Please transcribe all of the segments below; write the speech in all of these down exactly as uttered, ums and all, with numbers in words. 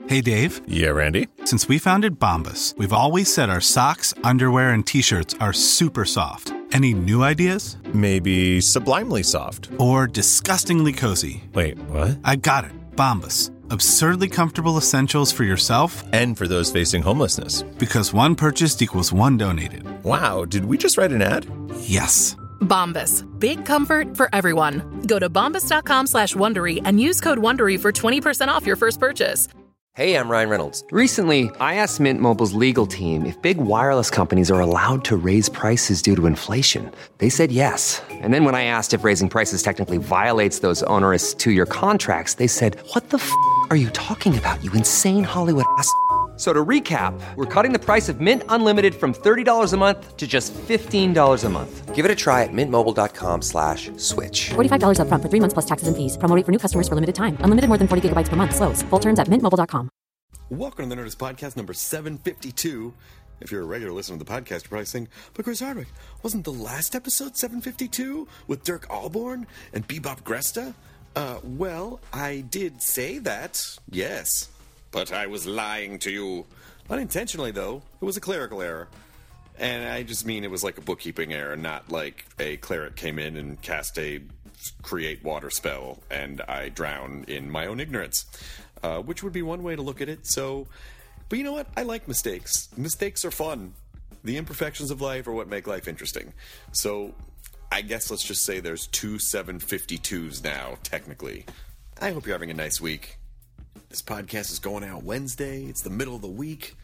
Hey, Dave. Yeah, Randy? Since we founded Bombas, we've always said our socks, underwear, and T-shirts are super soft. Any new ideas? Maybe sublimely soft. Or disgustingly cozy. Wait, what? I got it. Bombas. Absurdly comfortable essentials for yourself and for those facing homelessness. Because one purchased equals one donated. Wow, did we just write an ad? Yes. Bombas. Big comfort for everyone. Go to bombas.com slash Wondery and use code Wondery for twenty percent off your first purchase. Hey, I'm Ryan Reynolds. Recently, I asked Mint Mobile's legal team if big wireless companies are allowed to raise prices due to inflation. They said yes. And then when I asked if raising prices technically violates those onerous two-year contracts, they said, what the f*** are you talking about, you insane Hollywood ass f- So to recap, we're cutting the price of Mint Unlimited from thirty dollars a month to just fifteen dollars a month. Give it a try at mintmobile.com slash switch. forty-five dollars up front for three months plus taxes and fees. Promo rate for new customers for limited time. Unlimited more than forty gigabytes per month. Slows full terms at mint mobile dot com. Welcome to the Nerdist Podcast number seven fifty-two. If you're a regular listener to the podcast, you're probably saying, but Chris Hardwick, wasn't the last episode seven fifty-two with Dirk Allborn and Bebop Gresta? Uh, well, I did say that, yes. But I was lying to you. Unintentionally, though. It was a clerical error. And I just mean it was like a bookkeeping error, not like a cleric came in and cast a create water spell and I drown in my own ignorance. Uh, which would be one way to look at it. So, but you know what? I like mistakes. Mistakes are fun. The imperfections of life are what make life interesting. So, I guess let's just say there's two seven fifty-twos now, technically. I hope you're having a nice week. This podcast is going out Wednesday. It's the middle of the week.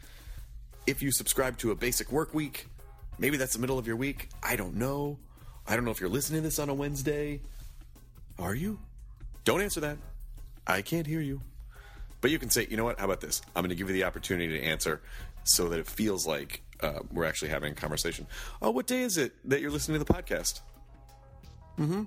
If you subscribe to a basic work week, maybe that's the middle of your week. I don't know. I don't know if you're listening to this on a Wednesday. Are you? Don't answer that. I can't hear you. But you can say, you know what, how about this? I'm going to give you the opportunity to answer so that it feels like uh, we're actually having a conversation. Oh, what day is it that you're listening to the podcast? Mm-hmm.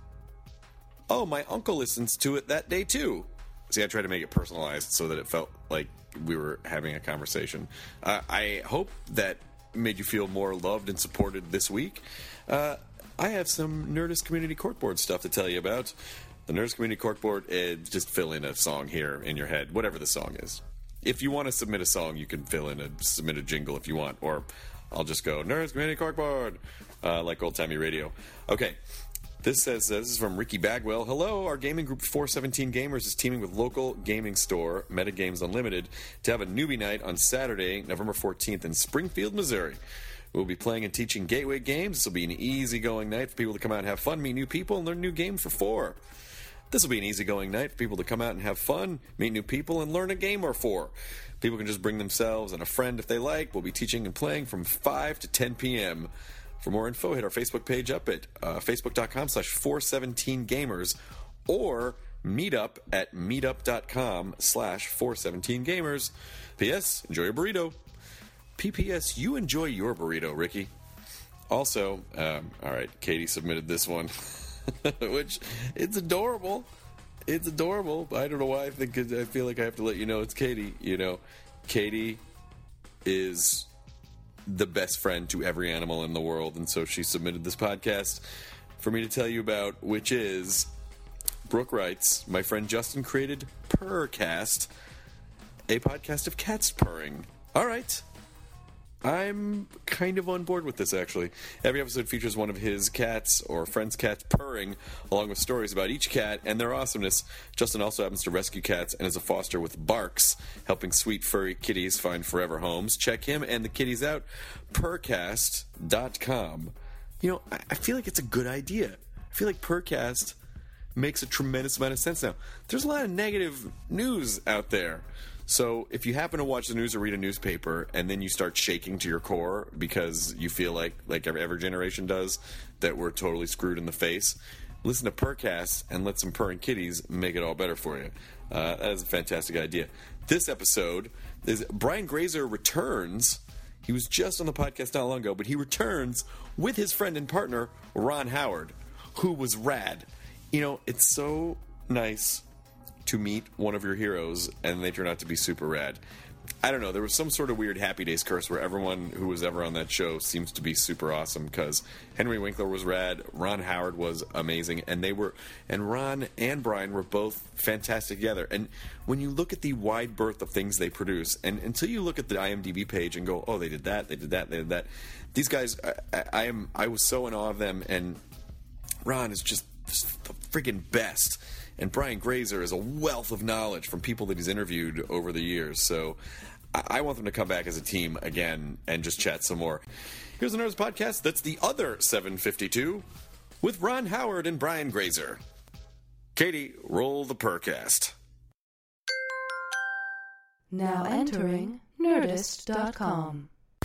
Oh, my uncle listens to it that day too. See, I tried to make it personalized so that it felt like we were having a conversation. Uh, I hope that made you feel more loved and supported this week. Uh, I have some Nerdist Community Corkboard stuff to tell you about. The Nerdist Community Corkboard, uh, just fill in a song here in your head, whatever the song is. If you want to submit a song, you can fill in a submit a jingle if you want, or I'll just go Nerdist Community Corkboard, uh, like old-timey radio. Okay. This says, uh, this is from Ricky Bagwell. Hello, our gaming group four seventeen Gamers is teaming with local gaming store, Metagames Unlimited, to have a newbie night on Saturday, November fourteenth in Springfield, Missouri. We'll be playing and teaching gateway games. This will be an easygoing night for people to come out and have fun, meet new people, and learn a new game for four. This will be an easygoing night for people to come out and have fun, meet new people, and learn a game or four. People can just bring themselves and a friend if they like. We'll be teaching and playing from five to ten p.m., For more info, hit our Facebook page up at uh, facebook.com slash 417gamers or meetup at meetup.com slash 417gamers. P S. Enjoy your burrito. P P S. You enjoy your burrito, Ricky. Also, um, all right, Katie submitted this one, which it's adorable. It's adorable. I don't know why I think I feel like I have to let you know it's Katie. You know, Katie is the best friend to every animal in the world, and so she submitted this podcast for me to tell you about, which is Brooke writes, my friend Justin created Purrcast, a podcast of cats purring. All right. I'm kind of on board with this, actually. Every episode features one of his cats or friends' cats purring, along with stories about each cat and their awesomeness. Justin also happens to rescue cats and is a foster with Barks, helping sweet furry kitties find forever homes. Check him and the kitties out, purrcast dot com. You know, I feel like it's a good idea. I feel like Purrcast makes a tremendous amount of sense now. There's a lot of negative news out there. So if you happen to watch the news or read a newspaper and then you start shaking to your core because you feel like, like every, every generation does, that we're totally screwed in the face, listen to Purrcast and let some purring kitties make it all better for you. Uh, that is a fantastic idea. This episode is Brian Grazer returns. He was just on the podcast not long ago, but he returns with his friend and partner, Ron Howard, who was rad. You know, it's so nice to meet one of your heroes and they turn out to be super rad. I don't know. There was some sort of weird Happy Days curse where everyone who was ever on that show seems to be super awesome because Henry Winkler was rad, Ron Howard was amazing, and they were, and Ron and Brian were both fantastic together. And when you look at the wide berth of things they produce, and until you look at the I M D B page and go, oh, they did that, they did that, they did that. These guys, I, I, I am, I was so in awe of them, and Ron is just, just the friggin' best. And Brian Grazer is a wealth of knowledge from people that he's interviewed over the years. So I, I want them to come back as a team again and just chat some more. Here's the Nerds Podcast. That's the other seven fifty-two with Ron Howard and Brian Grazer. Katie, roll the Purrrcast. Now entering Nerdist dot com.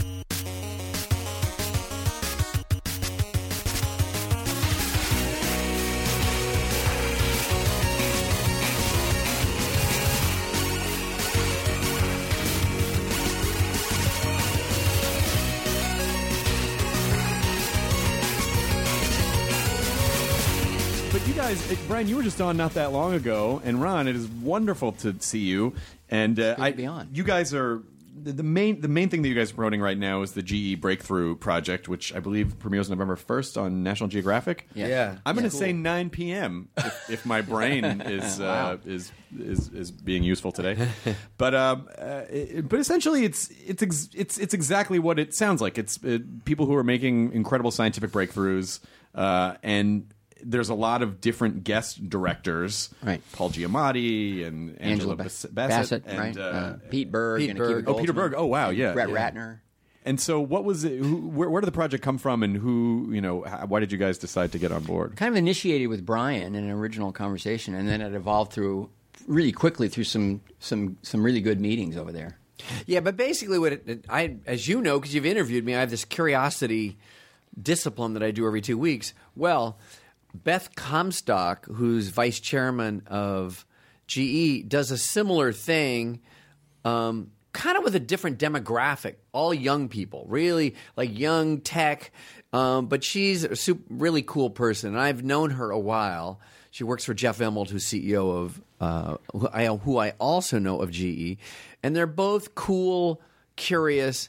But you guys, eh, Brian, you were just on not that long ago, and Ron, it is wonderful to see you. And uh, I, be on. you guys are the, the main. The main thing that you guys are promoting right now is the G E Breakthrough Project, which I believe premieres November first on National Geographic. Yeah, Yeah. I'm going to cool. say nine p.m. if, if my brain is, uh, is is is being useful today. But um, uh, it, but essentially, it's it's ex- it's it's exactly what it sounds like. It's uh, people who are making incredible scientific breakthroughs, uh, and there's a lot of different guest directors, Right. Paul Giamatti and Angela, Angela Bass- Bassett, Bassett, and right? uh, Uh, Pete Berg. Pete and Berg. Akiva oh, Peter Goldsman. Berg. Oh, wow, yeah, Brett yeah. Ratner. And so, what was it? Who, where, where did the project come from, and who, you know, how, why did you guys decide to get on board? Kind of initiated with Brian in an original conversation, and then it evolved through really quickly through some some some really good meetings over there. Yeah, but basically, what it, it, I, as you know, because you've interviewed me, I have this curiosity discipline that I do every two weeks. Well, Beth Comstock, who's vice chairman of G E, does a similar thing, um, kind of with a different demographic. All young people, really like young tech. Um, but she's a super, really cool person, and I've known her a while. She works for Jeff Immelt, who's C E O of uh, who, I, who I also know of G E, and they're both cool, curious,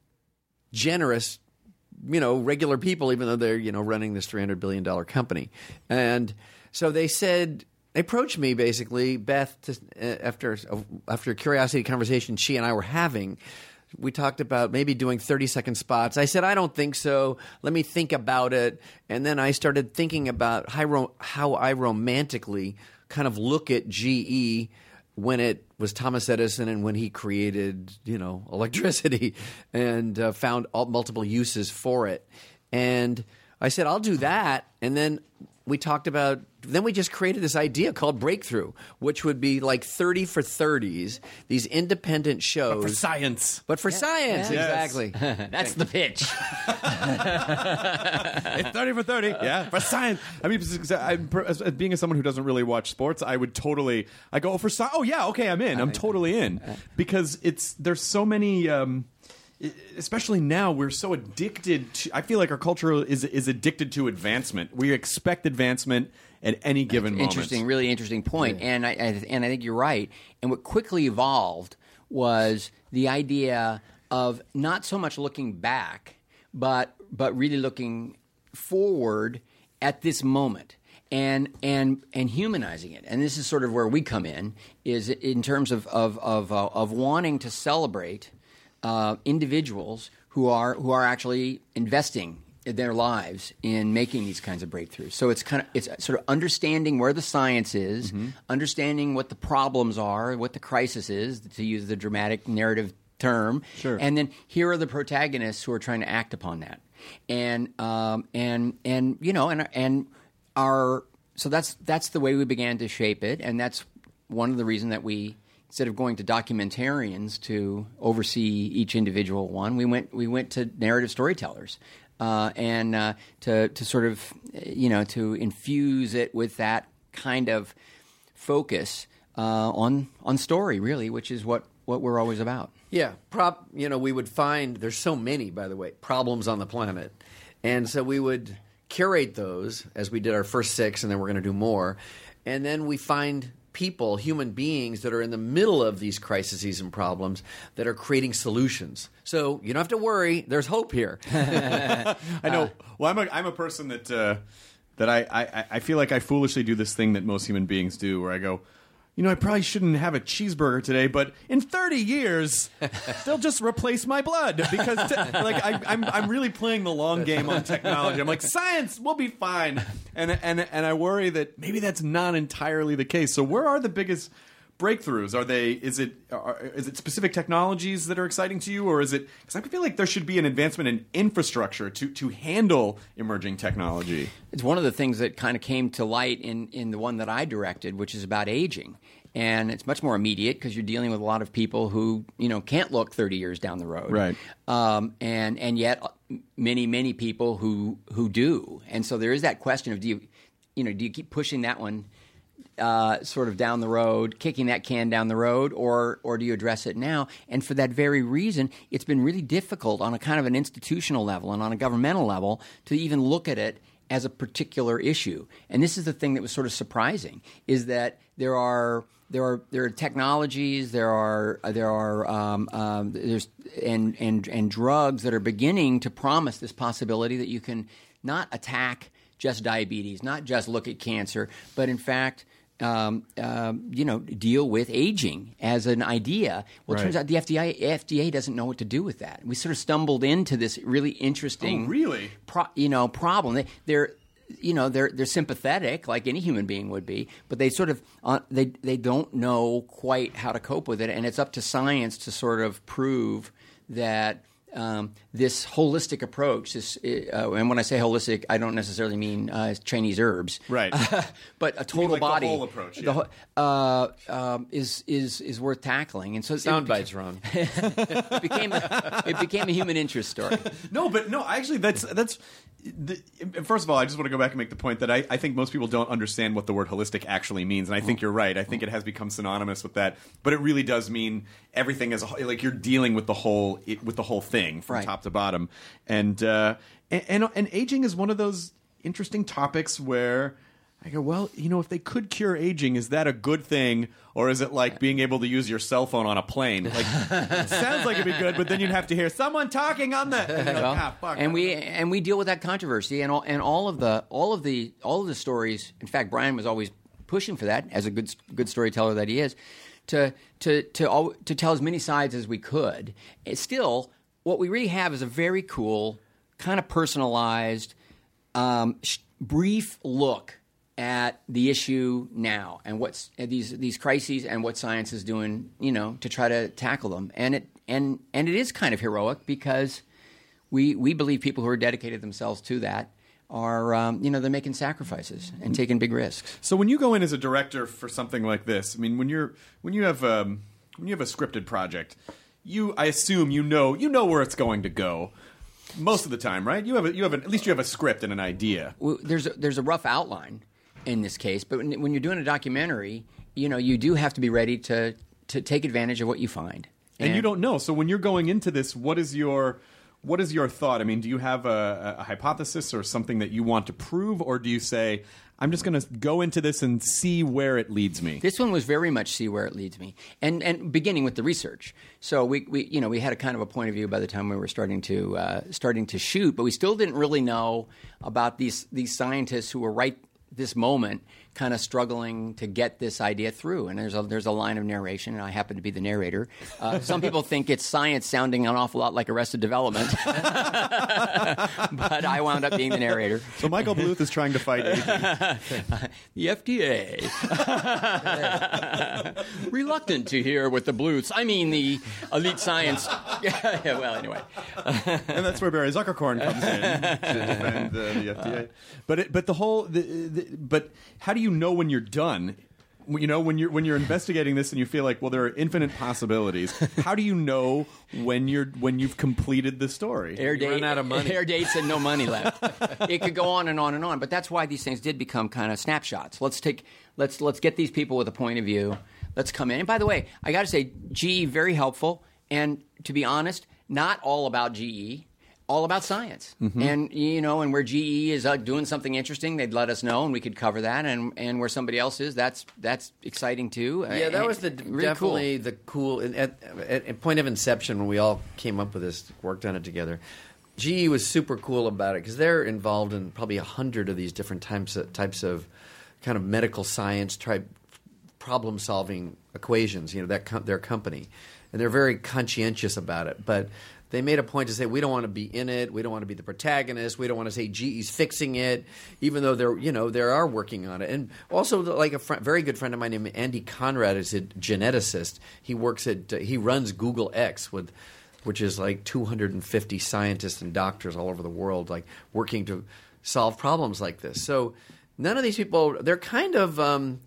generous, you know, regular people, even though they're, you know, running this three hundred billion dollars company. And so they said, they approached me basically, Beth, to, uh, after, uh, after a curiosity conversation she and I were having. We talked about maybe doing thirty-second spots. I said, I don't think so. Let me think about it. And then I started thinking about how, ro- how I romantically kind of look at G E when it was Thomas Edison and when he created, you know, electricity and uh, found all, multiple uses for it. And I said, I'll do that. And then we talked about, then we just created this idea called Breakthrough, which would be like thirty for thirties, these independent shows. For science. But for science, Yes. exactly. That's the pitch. It's thirty for thirty. Yeah, for science. I mean, I'm, as, as being as someone who doesn't really watch sports, I would totally. I go for science. Oh yeah, okay, I'm in. I'm totally in because it's there's so many. Um, Especially now, we're so addicted to. I feel like our culture is is addicted to advancement. We expect advancement at any given moment. Interesting, really interesting point. And I, I and I think you're right. And what quickly evolved was the idea of not so much looking back, but but really looking forward at this moment. And and and humanizing it, and this is sort of where we come in, is in terms of of of, uh, of wanting to celebrate uh, individuals who are who are actually investing their lives in making these kinds of breakthroughs. So it's kind of it's sort of understanding where the science is, mm-hmm. understanding what the problems are, what the crisis is, to use the dramatic narrative term, sure. and then here are the protagonists who are trying to act upon that, and um, and and you know and and. Our, so that's that's the way we began to shape it, and that's one of the reasons that we, instead of going to documentarians to oversee each individual one, we went we went to narrative storytellers, uh, and uh, to to sort of you know to infuse it with that kind of focus uh, on on story, really, which is what, what we're always about. Yeah, prop. You know, we would find there's so many, by the way, problems on the planet, and so we would curate those as we did our first six, and then we're going to do more. And then we find people, human beings that are in the middle of these crises and problems that are creating solutions. So you don't have to worry. There's hope here. I know. Well, I'm a, I'm a person that uh, that I, I, I feel like I foolishly do this thing that most human beings do where I go, you know, I probably shouldn't have a cheeseburger today, but in thirty years, they'll just replace my blood because, t- like, I, I'm I'm really playing the long game on technology. I'm like, science, we'll be fine, and and and I worry that maybe that's not entirely the case. So, where are the biggest breakthroughs? Are they? Is it? Are, is it specific technologies that are exciting to you, or is it? Because I feel like there should be an advancement in infrastructure to to handle emerging technology. It's one of the things that kind of came to light in in the one that I directed, which is about aging. And it's much more immediate because you're dealing with a lot of people who, you know, can't look thirty years down the road, right? Um, and and yet many many people who who do. And so there is that question of do you, you know, do you keep pushing that one uh, sort of down the road, kicking that can down the road, or or do you address it now? And for that very reason, it's been really difficult on a kind of an institutional level and on a governmental level to even look at it as a particular issue. And this is the thing that was sort of surprising, is that there are there are there are technologies, there are there are um, um, there's and and and drugs that are beginning to promise this possibility that you can not attack just diabetes, not just look at cancer, but in fact, um, um, you know, deal with aging as an idea. Well, it Right. turns out the F D A F D A doesn't know what to do with that. We sort of stumbled into this really interesting, Oh, really? pro, you know, problem. They, they're you know they're they're sympathetic like any human being would be, but they sort of uh, they they don't know quite how to cope with it, and it's up to science to sort of prove that um, this holistic approach, this uh, and when I say holistic, I don't necessarily mean uh, Chinese herbs, Right. but a total like the body whole approach, the yeah. whole- uh, um, is is is worth tackling, and so Sound it, bites wrong. it became a, it became a human interest story. No, but no, actually, that's that's. The, first of all, I just want to go back and make the point that I, I think most people don't understand what the word holistic actually means, and I think you're right. I think it has become synonymous with that, but it really does mean everything as a whole. Like you're dealing with the whole it, with the whole thing from Right. top to bottom, and, uh, and and and aging is one of those interesting topics where I go, well, you know, if they could cure aging, is that a good thing? Or is it like being able to use your cell phone on a plane? Like, it sounds like it'd be good, but then you'd have to hear someone talking on the. And, you're like, Well, ah, fuck. and we and we deal with that controversy and all and all of the all of the all of the stories. In fact, Brian was always pushing for that as a good good storyteller that he is, to to to all, to tell as many sides as we could. It's still, what we really have is a very cool, kind of personalized, um, sh- brief look at the issue now and what's at these these crises and what science is doing, you know, to try to tackle them. And it and and it is kind of heroic because we we believe people who are dedicated themselves to that are um, you know, they're making sacrifices and taking big risks. So when you go in as a director for something like this, I mean, when you're when you have um, when you have a scripted project, you I assume you know you know where it's going to go most of the time, right? You have a, you have a, at least you have a script and an idea. Well, there's a, there's a rough outline in this case, but when, when you're doing a documentary, you know, you do have to be ready to to take advantage of what you find. And you don't know. So when you're going into this, what is your what is your thought? I mean, do you have a, a hypothesis or something that you want to prove, or do you say, I'm just going to go into this and see where it leads me? This one was very much see where it leads me, and and beginning with the research. So we, we you know we had a kind of a point of view by the time we were starting to uh, starting to shoot, but we still didn't really know about these these scientists who were right this moment kind of struggling to get this idea through. And there's a there's a line of narration, and I happen to be the narrator. Uh, some people think it's science sounding an awful lot like Arrested Development, but I wound up being the narrator. So Michael Bluth is trying to fight aging. The F D A reluctant to hear what the Bluths, I mean the elite science. Yeah, well, anyway. And that's where Barry Zuckerkorn comes in to defend uh, the F D A. But it, but the whole the, the, but how do you know when you're done? You know, when you're when you're investigating this and you feel like, well, there are infinite possibilities. How do you know when you're when you've completed the story? Air, date, run out of money. air dates and no money left. It could go on and on and on. But that's why these things did become kind of snapshots. Let's take let's let's get these people with a point of view. Let's come in. And by the way, I got to say, G E very helpful. And to be honest, not all about G E. all about science. Mm-hmm. And, you know, and where G E is uh, doing something interesting, they'd let us know and we could cover that. And, and where somebody else is, that's that's exciting too. Yeah, that And was the really definitely cool. the cool at, at, at point of inception when we all came up with this, worked on it together. G E was super cool about it because they're involved in probably a hundred of these different types of, types of kind of medical science type problem solving equations. You know, that com- their company, and they're very conscientious about it, but. They made a point to say we don't want to be in it. We don't want to be the protagonist. We don't want to say G E's fixing it, even though they're you know they are working on it. And also, like a fr- very good friend of mine named Andy Conrad is a geneticist. He works at uh, he runs Google X with, which is like two hundred fifty scientists and doctors all over the world, like working to solve problems like this. So none of these people they're kind of um,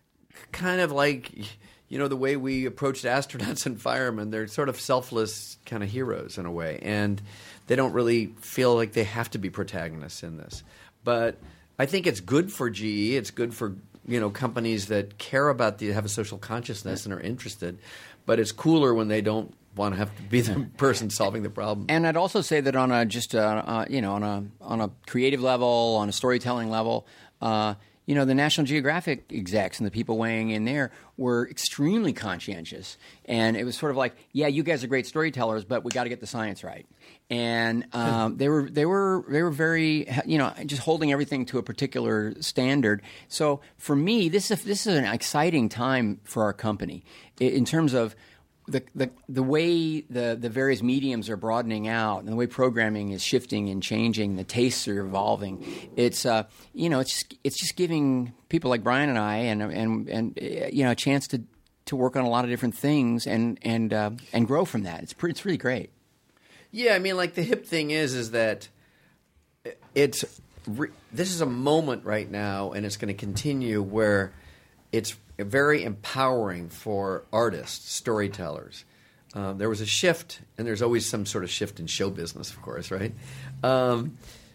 kind of like. You know, the way we approached astronauts and firemen, they're sort of selfless kind of heroes in a way. And they don't really feel like they have to be protagonists in this. But I think it's good for G E. It's good for, you know, companies that care about the, have a social consciousness and are interested. But it's cooler when they don't want to have to be the person solving the problem. And I'd also say that on a just, uh, uh, you know, on a, on a creative level, on a storytelling level, uh, you know, the National Geographic execs and the people weighing in there were extremely conscientious. And it was sort of like, yeah, you guys are great storytellers, but we got to get the science right. And um, they were they were they were very, you know, just holding everything to a particular standard. So for me, this is this is an exciting time for our company in, in terms of The, the the way the, the various mediums are broadening out and the way programming is shifting and changing, the tastes are evolving. It's uh you know it's just, it's just giving people like Brian and I and and and uh, you know a chance to, to work on a lot of different things and and uh, and grow from that. It's pretty, it's really great. Yeah, I mean, like the hip thing is is that it's re- this is a moment right now, and it's going to continue where it's very empowering for artists, storytellers. Um, there was a shift, and there's always some sort of shift in show business, of course, right? Um,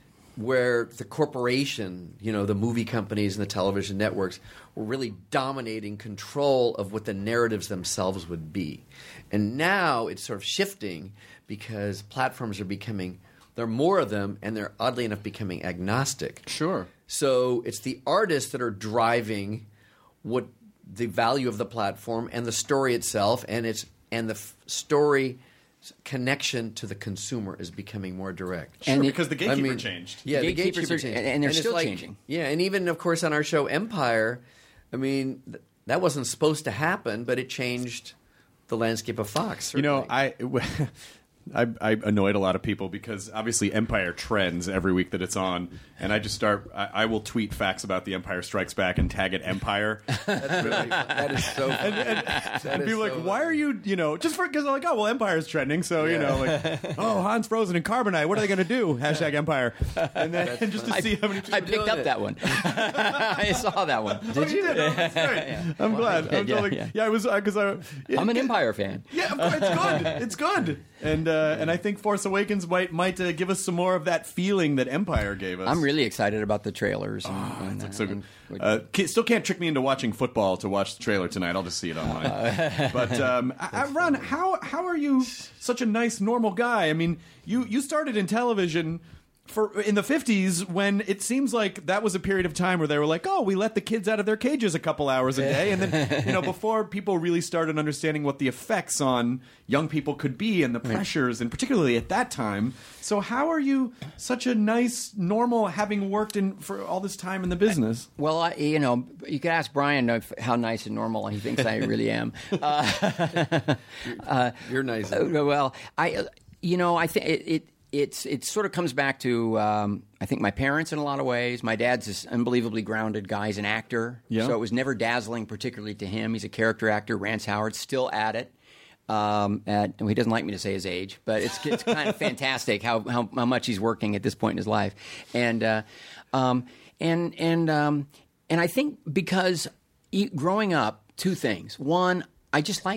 where the corporation, you know, the movie companies and the television networks were really dominating control of what the narratives themselves would be. And now it's sort of shifting because platforms are becoming, there are more of them, and they're oddly enough becoming agnostic. Sure. So it's the artists that are driving what the value of the platform and the story itself, and it's and the f- story connection to the consumer is becoming more direct. Sure, And it- because the gatekeeper I mean, changed. Yeah, The the gatekeepers gatekeeper are- changed, and they're it's still like- changing. Yeah, and even of course on our show Empire, I mean th- that wasn't supposed to happen, but it changed the landscape of Fox. You know, certainly. I, I I annoyed a lot of people because obviously Empire trends every week that it's on, and I just start. I, I will tweet facts about The Empire Strikes Back and tag it Empire. That's really, that is so. and, and, and people are like, why are you, you know, just for because I'm like, oh well, Empire's trending, so you know, like, oh Hans Frozen and Carbonite, what are they going to do? Hashtag Empire, and then and just to I, see how many people I are picked doing up it. that one. I saw that one. Did you? Did. Oh, that's great. I'm glad. I'm Yeah, totally, yeah. yeah, I was because I. Yeah, I'm an Empire fan. Yeah, of course, it's good. It's good, and uh, and I think Force Awakens might might uh, give us some more of that feeling that Empire gave us. I'm really excited about the trailers. And, Oh, and, it looks uh, so good. and- Uh, ca- still can't trick me into watching football to watch the trailer tonight. I'll just see it online. But um, I, I, Ron, how how are you such a nice, normal guy? I mean, you you started in television for in the fifties when it seems like that was a period of time where they were like, oh, we let the kids out of their cages a couple hours a day, and then you know before people really started understanding what the effects on young people could be and the pressures, and particularly at that time. So how are you such a nice, normal, having worked in for all this time in the business? Well, I, you know, you could ask Brian if, how nice and normal he thinks I really am. Uh, uh, You're nice. uh, well, I, uh, you know, I think it, it it's it sort of comes back to um, I think my parents in a lot of ways. My dad's this unbelievably grounded guy. He's an actor, Yeah. so it was never dazzling, particularly to him. He's a character actor. Rance Howard, still at it. Um, at, well, he doesn't like me to say his age, but it's it's kind of fantastic how, how how much he's working at this point in his life, and uh, um, and and um, and I think because e- growing up, two things. One, I just liked it.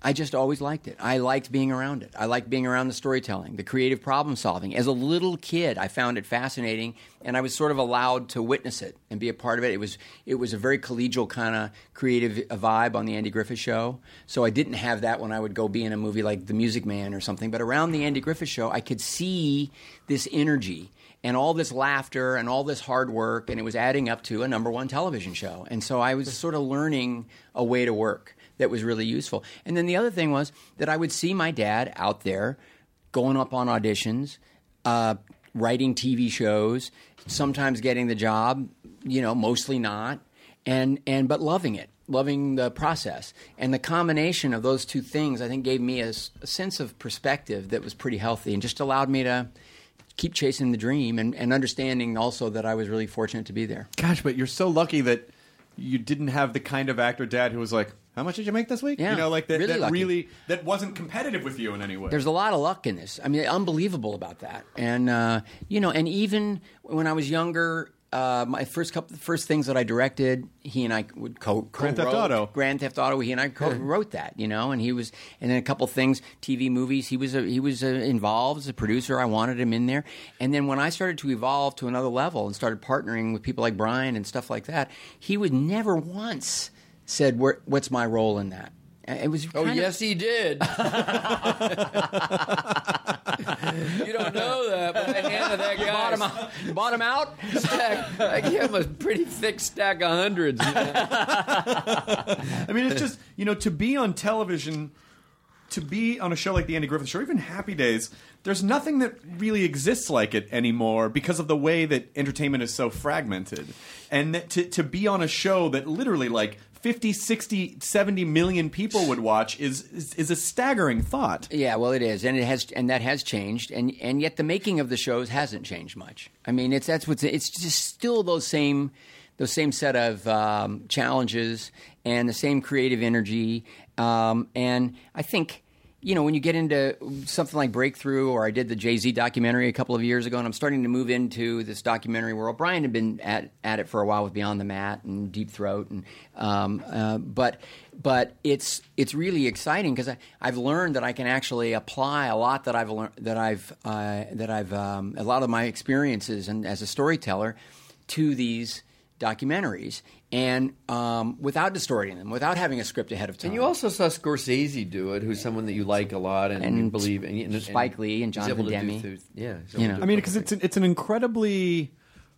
I just always liked it. I liked being around it. I liked being around the storytelling, the creative problem solving. As a little kid, I found it fascinating, and I was sort of allowed to witness it and be a part of it. It was it was a very collegial kind of creative vibe on the Andy Griffith Show. So I didn't have that when I would go be in a movie like The Music Man or something. But around the Andy Griffith Show, I could see this energy and all this laughter and all this hard work, and it was adding up to a number one television show. And so I was sort of learning a way to work that was really useful. And then the other thing was that I would see my dad out there going up on auditions, uh, writing T V shows, sometimes getting the job, you know, mostly not, and and but loving it, loving the process. And the combination of those two things, I think, gave me a, a sense of perspective that was pretty healthy and just allowed me to keep chasing the dream and, and understanding also that I was really fortunate to be there. Gosh, but you're so lucky that you didn't have the kind of actor dad who was like, how much did you make this week? Yeah, you know, like that really that lucky. really that wasn't competitive with you in any way. There's a lot of luck in this. I mean, unbelievable about that. And uh, you know, and even when I was younger, uh, my first couple, first things that I directed, he and I would co Grand Theft Auto. Grand Theft Auto. He and I co-wrote that. You know, and he was, and then a couple things, T V movies. He was a, he was a, involved as a producer. I wanted him in there. And then when I started to evolve to another level and started partnering with people like Brian and stuff like that, he was never once said, Where, "What's my role in that?" It was oh kind yes, of, he did. You don't know that, but I handed that guy bought him out. Bought him out. stack. I gave him a pretty thick stack of hundreds. You know? I mean, it's just, you know, to be on television, to be on a show like the Andy Griffith Show, or even Happy Days, there's nothing that really exists like it anymore because of the way that entertainment is so fragmented. And that to, to be on a show that literally like fifty, sixty, seventy million people would watch is, is is a staggering thought. Yeah, well, it is, and it has, and that has changed, and and yet the making of the shows hasn't changed much. I mean, it's that's what's it's just still those same those same set of um, challenges and the same creative energy, um, and I think. You know, when you get into something like Breakthrough, or I did the Jay-Z documentary a couple of years ago, and I'm starting to move into this documentary world. Brian had been at, at it for a while with Beyond the Mat and Deep Throat, and um, uh, but but it's it's really exciting because I've learned that I can actually apply a lot that I've learned that I've uh, that I've um, a lot of my experiences and as a storyteller to these documentaries, and um, without distorting them, without having a script ahead of time. And you also saw Scorsese do it, who's someone that you like a lot and, And you believe in. And, Spike Lee and he's able Jonathan to do Demme. through- yeah, he's able You to know. do I mean, it because it's an, it's an incredibly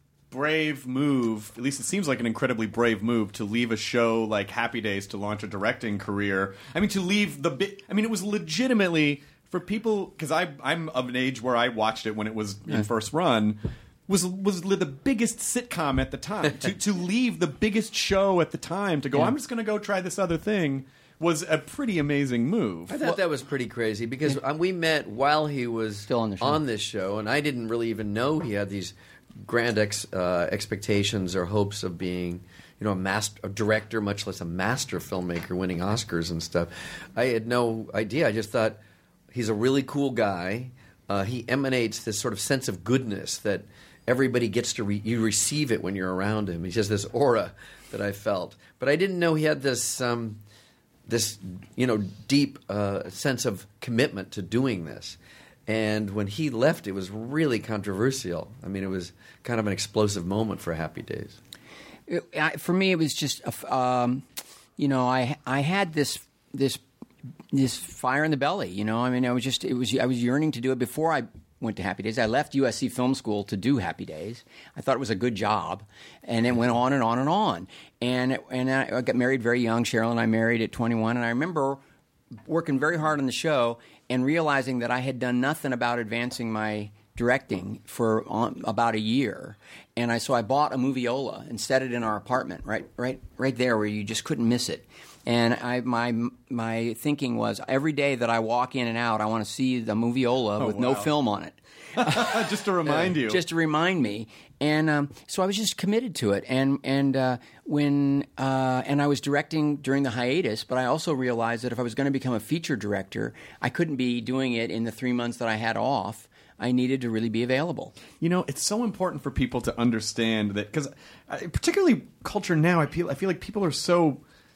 brave move. At least it seems like an incredibly brave move to leave a show like Happy Days to launch a directing career. I mean, to leave the bit. I mean, it was legitimately for people because I I'm of an age where I watched it when it was in first run. Was was the biggest sitcom at the time. to to leave the biggest show at the time to go, Yeah. I'm just going to go try this other thing, was a pretty amazing move. I thought that was pretty crazy because um, we met while he was Still on the show. on this show, and I didn't really even know he had these grand ex, uh, expectations or hopes of being, you know, a master, a director, much less a master filmmaker, winning Oscars and stuff. I had no idea. I just thought he's a really cool guy. Uh, he emanates this sort of sense of goodness that everybody gets to re- you receive it when you're around him. He has this aura that I felt, but I didn't know he had this um, this you know deep uh, sense of commitment to doing this. And when he left, it was really controversial. I mean, it was kind of an explosive moment for Happy Days. It, I, for me, it was just, a f um, you know, I I had this this this fire in the belly. You know, I mean, I was just it was I was yearning to do it before I went to Happy Days. I left U S C Film School to do Happy Days. I thought it was a good job, and it went on and on and on. And and I got married very young. Cheryl and I married at twenty-one, and I remember working very hard on the show and realizing that I had done nothing about advancing my directing for um, about a year. And I so I bought a Moviola and set it in our apartment, right, right, right there where you just couldn't miss it. And I, my my thinking was every day that I walk in and out, I want to see the Moviola Oh, with no wow. film on it. Just to remind you. Just to remind me. And um, so I was just committed to it. And and uh, when uh, and I was directing during the hiatus, but I also realized that if I was going to become a feature director, I couldn't be doing it in the three months that I had off. I needed to really be available. You know, it's so important for people to understand that, because particularly culture now, I feel I feel like people are so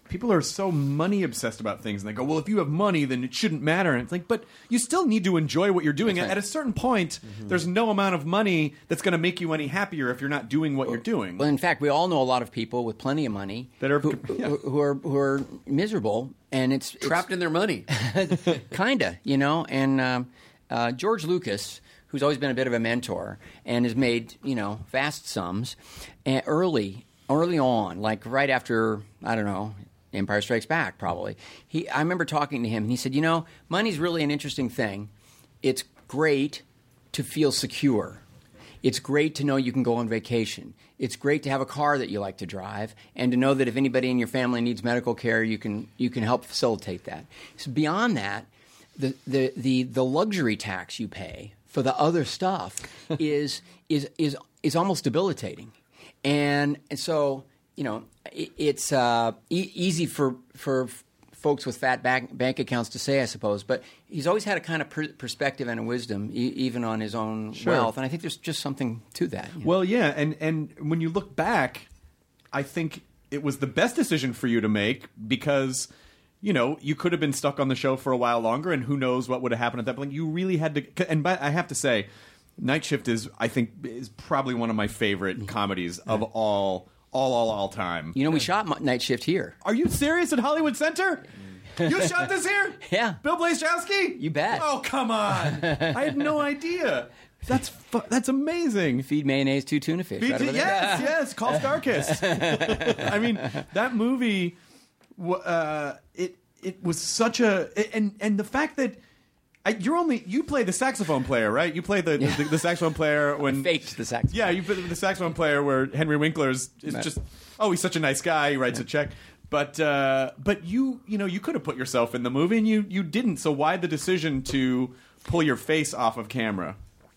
people are so money obsessed about things, and they go, well, if you have money, then it shouldn't matter. And it's like, but you still need to enjoy what you're doing. That's right. At a certain point, mm-hmm. there's no amount of money that's going to make you any happier if you're not doing what well, you're doing. Well, in fact, we all know a lot of people with plenty of money that are who, yeah. who, who are who are miserable, and it's trapped it's, in their money, kinda, you know. And um, uh, George Lucas, who's always been a bit of a mentor and has made, you know, vast sums, and early, early on, like right after, I don't know, Empire Strikes Back, probably. He, I remember talking to him, and he said, you know, money's really an interesting thing. It's great to feel secure. It's great to know you can go on vacation. It's great to have a car that you like to drive, and to know that if anybody in your family needs medical care, you can you can help facilitate that. So beyond that, the the the, the luxury tax you pay for the other stuff is is is is almost debilitating, and, and so you know it, it's uh, e- easy for for folks with fat bank, bank accounts to say, I suppose, but he's always had a kind of per- perspective and a wisdom, e- even on his own sure. wealth, and I think there's just something to that. You know? Well, yeah, and and when you look back, I think it was the best decision for you to make because. You know, you could have been stuck on the show for a while longer, and who knows what would have happened at that point. You really had to, and by, I have to say, Night Shift is, I think, is probably one of my favorite comedies of all, all, all, all time. You know, we shot Night Shift here. Are you serious at Hollywood Center? You shot this here? Yeah. Bill Blazkowski? You bet. Oh, come on! I had no idea. That's fu- that's amazing. Feed mayonnaise to tuna fish. Feed right to, over there. yes, yes. Call Starkist. I mean, that movie. Uh, it it was such a and and the fact that I, you're only you play the saxophone player, right? You play the yeah. the, the saxophone player when I faked the saxophone. Yeah, you play the saxophone player where Henry Winkler is, is right. just oh he's such a nice guy. He writes yeah. a check, but uh, but you you know you could have put yourself in the movie and you you didn't. So why the decision to pull your face off of camera?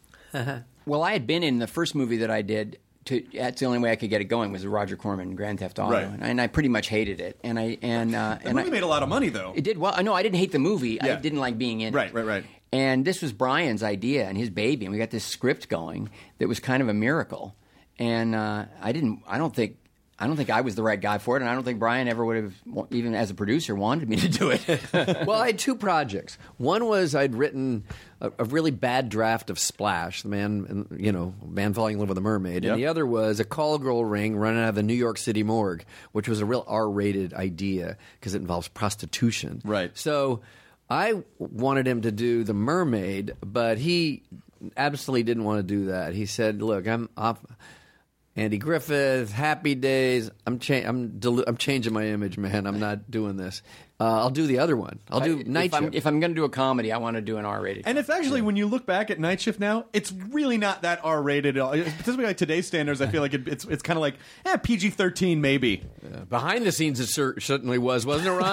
Well, I had been in the first movie that I did. To, that's the only way I could get it going was the Roger Corman Grand Theft Auto, right. and, and I pretty much hated it. And I and uh, the and movie I, made a lot of money though. It did well. No, I didn't hate the movie. Yeah. I didn't like being in right, it. Right, right, right. And this was Brian's idea and his baby, and we got this script going that was kind of a miracle. And uh, I didn't. I don't think. I don't think I was the right guy for it, and I don't think Brian ever would have, even as a producer, wanted me to do it. Well, I had two projects. One was I'd written a, a really bad draft of Splash, the man, you know, man falling in love with a mermaid, yep. and the other was a call girl ring running out of the New York City morgue, which was a real R-rated idea because it involves prostitution. Right. So I wanted him to do the mermaid, but he absolutely didn't want to do that. He said, "Look, I'm off." Andy Griffith, Happy Days. I'm cha- I'm delu- I'm changing my image, man. I'm not doing this. Uh, I'll do the other one. I'll do if Night I'm, Shift. If I'm going to do a comedy, I want to do an R-rated. And it's actually, when you look back at Night Shift now, it's really not that R-rated at all. Especially like today's standards, I feel like it, it's it's kind of like eh, P G thirteen maybe. Yeah. Behind the scenes, it cer- certainly was, wasn't it,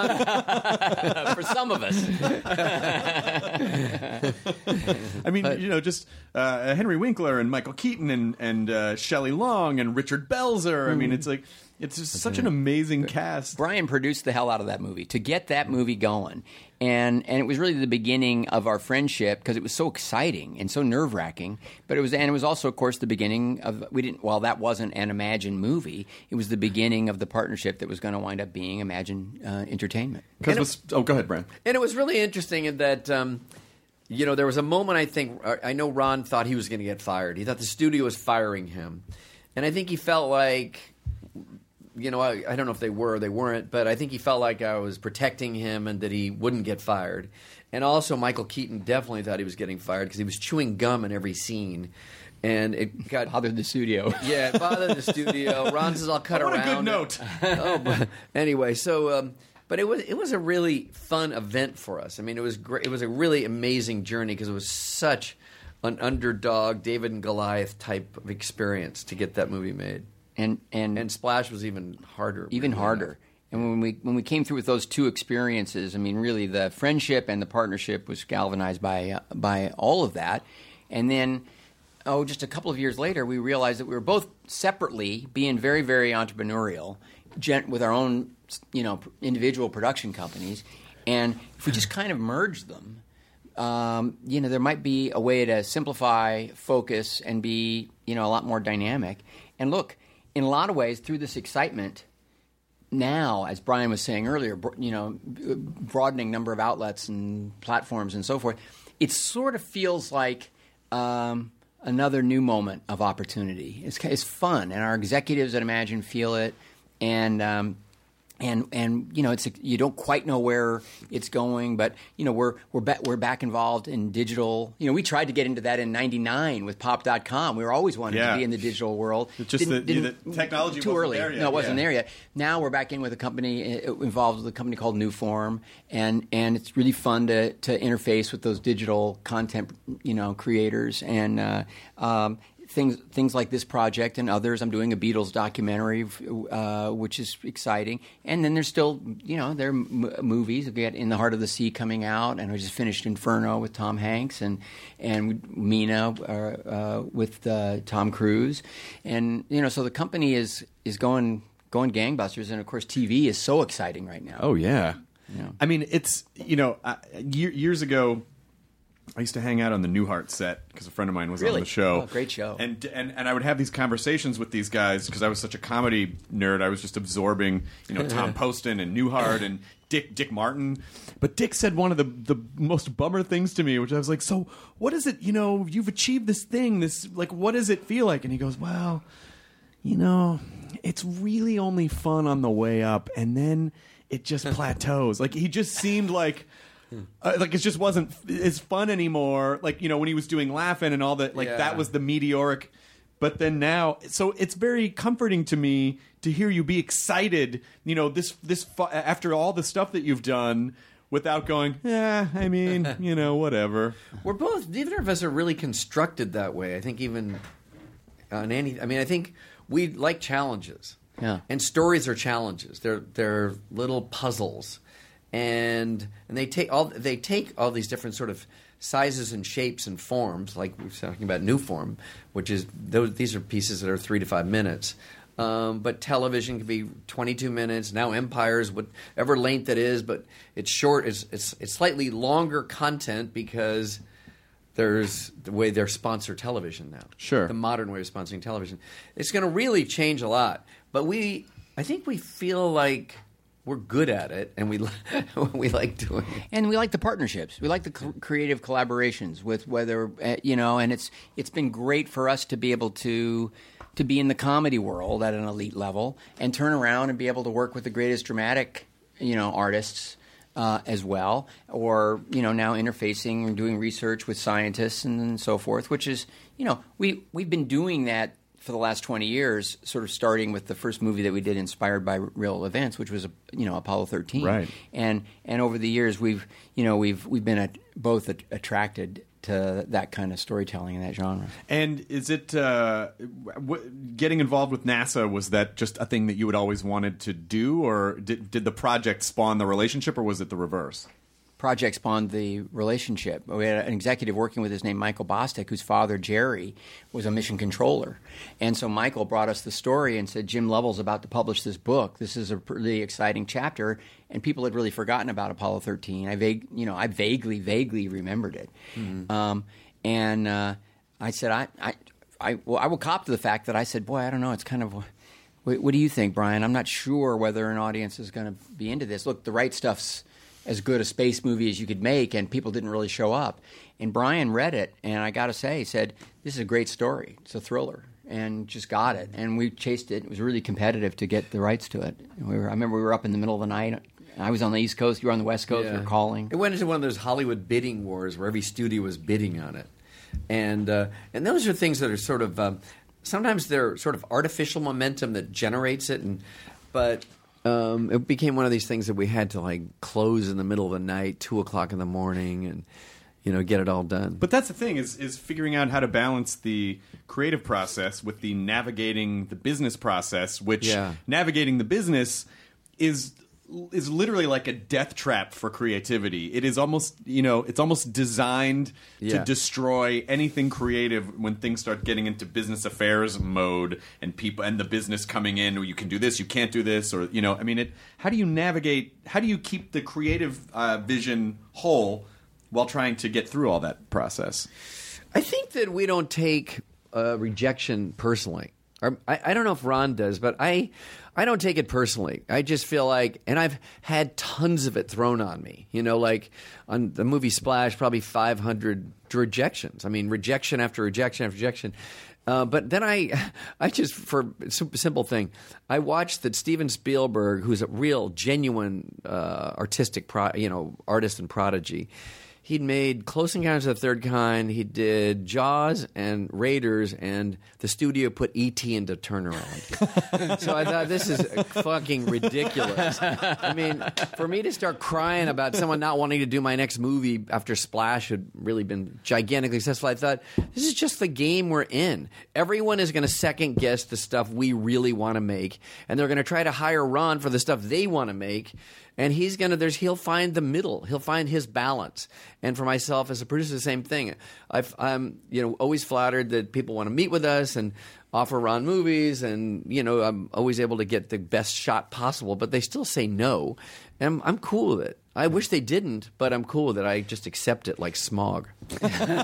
Ron? For some of us. I mean, you know, just uh, Henry Winkler and Michael Keaton and and uh, Shelley Long and Richard Belzer. I mean, it's like. It's just such an amazing cast. Brian produced the hell out of that movie to get that movie going. And and it was really the beginning of our friendship because it was so exciting and so nerve-wracking. But it was and it was also, of course, the beginning of we didn't while that wasn't an Imagine movie, it was the beginning of the partnership that was going to wind up being Imagine uh, Entertainment. Because was oh, go ahead, Brian. And it was really interesting in that um, you know there was a moment I think I know Ron thought he was going to get fired. He thought the studio was firing him, and I think he felt like. You know, I, I don't know if they were or they weren't, but I think he felt like I was protecting him and that he wouldn't get fired. And also, Michael Keaton definitely thought he was getting fired because he was chewing gum in every scene. And it got bothered the studio. Yeah, it bothered the studio. Ron says, I'll cut oh, what around. What a good it. note. oh, but anyway, so... Um, But it was it was a really fun event for us. I mean, it was great. It was a really amazing journey because it was such an underdog, David and Goliath type of experience to get that movie made. And and and Splash was even harder, even harder. Enough. And when we when we came through with those two experiences, I mean, really, the friendship and the partnership was galvanized by uh, by all of that. And then, oh, just a couple of years later, we realized that we were both separately being very, very entrepreneurial, gent- with our own, you know, individual production companies. And if we just kind of merged them, um, you know, there might be a way to simplify, focus, and be, you know, a lot more dynamic. And look. In a lot of ways, through this excitement, now, as Brian was saying earlier, you know, broadening number of outlets and platforms and so forth, it sort of feels like um, another new moment of opportunity. It's it's fun, and our executives at Imagine feel it, and. Um, And and you know it's you don't quite know where it's going, but you know we're we're back we're back involved in digital. You know we tried to get into that in ninety-nine with pop dot com. We were always wanting yeah. to be in the digital world. It's just didn't, the, didn't, the technology too wasn't early. there yet. No, it wasn't yeah. there yet. Now we're back in with a company uh, involved with a company called Newform, and and it's really fun to to interface with those digital content you know creators and. Uh, um, Things things like this project and others. I'm doing a Beatles documentary, uh, which is exciting. And then there's still, you know, there are m- movies. We got In the Heart of the Sea coming out, and we just finished Inferno with Tom Hanks, and and Mina uh, uh, with uh, Tom Cruise, and you know, so the company is is going going gangbusters, and of course, T V is so exciting right now. Oh yeah, yeah. I mean, it's you know, uh, year, years ago. I used to hang out on the Newhart set because a friend of mine was really? on the show. Oh, great show. And and and I would have these conversations with these guys because I was such a comedy nerd. I was just absorbing, you know, Tom Poston and Newhart and Dick Dick Martin. But Dick said one of the the most bummer things to me, which I was like, so what is it? You know, you've achieved this thing. This like, what does it feel like? And he goes, well, you know, it's really only fun on the way up, and then it just plateaus. Like he just seemed like. Uh, like it just wasn't as fun anymore. Like you know when he was doing Laughing and all that, like yeah. that was the meteoric. But then now, so it's very comforting to me to hear you be excited. You know this this fu- after all the stuff that you've done, without going, yeah. I mean, you know, whatever. We're both. Neither of us are really constructed that way. I think even on any. I mean, I think we like challenges. Yeah. And stories are challenges. They're they're little puzzles. And and they take all they take all these different sort of sizes and shapes and forms, like we were talking about Newform, which is those these are pieces that are three to five minutes. Um, but television can be twenty-two minutes. Now Empire's whatever length it is, but it's short. It's it's it's slightly longer content because there's the way they're sponsor television now. Sure, the modern way of sponsoring television. It's going to really change a lot. But we, I think we feel like. We're good at it, and we we like doing it. And we like the partnerships. We like the c- creative collaborations with whether uh, you know. And it's it's been great for us to be able to to be in the comedy world at an elite level and turn around and be able to work with the greatest dramatic you know artists uh, as well, or you know now interfacing and doing research with scientists and, and so forth. Which is you know we we've been doing that. For the last twenty years, sort of starting with the first movie that we did inspired by real events, which was you know Apollo thirteen, right? And and over the years, we've you know we've we've been at, both at, attracted to that kind of storytelling in that genre. And is it uh, w- getting involved with NASA? Was that just a thing that you had always wanted to do, or did did the project spawn the relationship, or was it the reverse? Project spawned the relationship. We had an executive working with us named Michael Bostic, whose father, Jerry, was a mission controller. And so Michael brought us the story and said, Jim Lovell's about to publish this book. This is a really exciting chapter. And people had really forgotten about Apollo thirteen. I vague, you know, I vaguely, vaguely remembered it. Mm-hmm. Um, and uh, I said, I, I, I, well, I will cop to the fact that I said, boy, I don't know. It's kind of, what, what do you think, Brian? I'm not sure whether an audience is going to be into this. Look, The Right Stuff's as good a space movie as you could make, and people didn't really show up. And Brian read it, and I got to say, he said, this is a great story. It's a thriller, and just got it. And we chased it. It was really competitive to get the rights to it. We were, I remember we were up in the middle of the night. I was on the East Coast. You were on the West Coast. Yeah. We were calling. It went into one of those Hollywood bidding wars where every studio was bidding on it. And, uh, and those are things that are sort of um, – sometimes they're sort of artificial momentum that generates it, and but – Um, it became one of these things that we had to like close in the middle of the night, two o'clock in the morning, and you know get it all done. But that's the thing is is figuring out how to balance the creative process with the navigating the business process. Which yeah. navigating the business is is literally like a death trap for creativity. It is almost you know it's almost designed yeah. to destroy anything creative when things start getting into business affairs mode and people and the business coming in. Or you can do this, you can't do this, or you know. I mean, it. How do you navigate? How do you keep the creative uh, vision whole while trying to get through all that process? I think that we don't take uh, rejection personally. or I, I don't know if Ron does, but I I don't take it personally. I just feel like, and I've had tons of it thrown on me. You know, like on the movie Splash, probably five hundred rejections. I mean, rejection after rejection after rejection. Uh, but then I, I just, for a simple thing, I watched that Steven Spielberg, who's a real, genuine uh, artistic, pro, you know, artist and prodigy. He'd made Close Encounters of the Third Kind. He did Jaws and Raiders, and the studio put E T into turnaround. So I thought, this is fucking ridiculous. I mean, for me to start crying about someone not wanting to do my next movie after Splash had really been gigantically successful, I thought, this is just the game we're in. Everyone is going to second guess the stuff we really want to make, and they're going to try to hire Ron for the stuff they want to make. And he's gonna. There's. He'll find the middle. He'll find his balance. And for myself as a producer, the same thing. I've, I'm, you know, always flattered that people want to meet with us and offer Ron movies, and you know, I'm always able to get the best shot possible. But they still say no, and I'm, I'm cool with it. I wish they didn't, but I'm cool with it. I just accept it like smog. The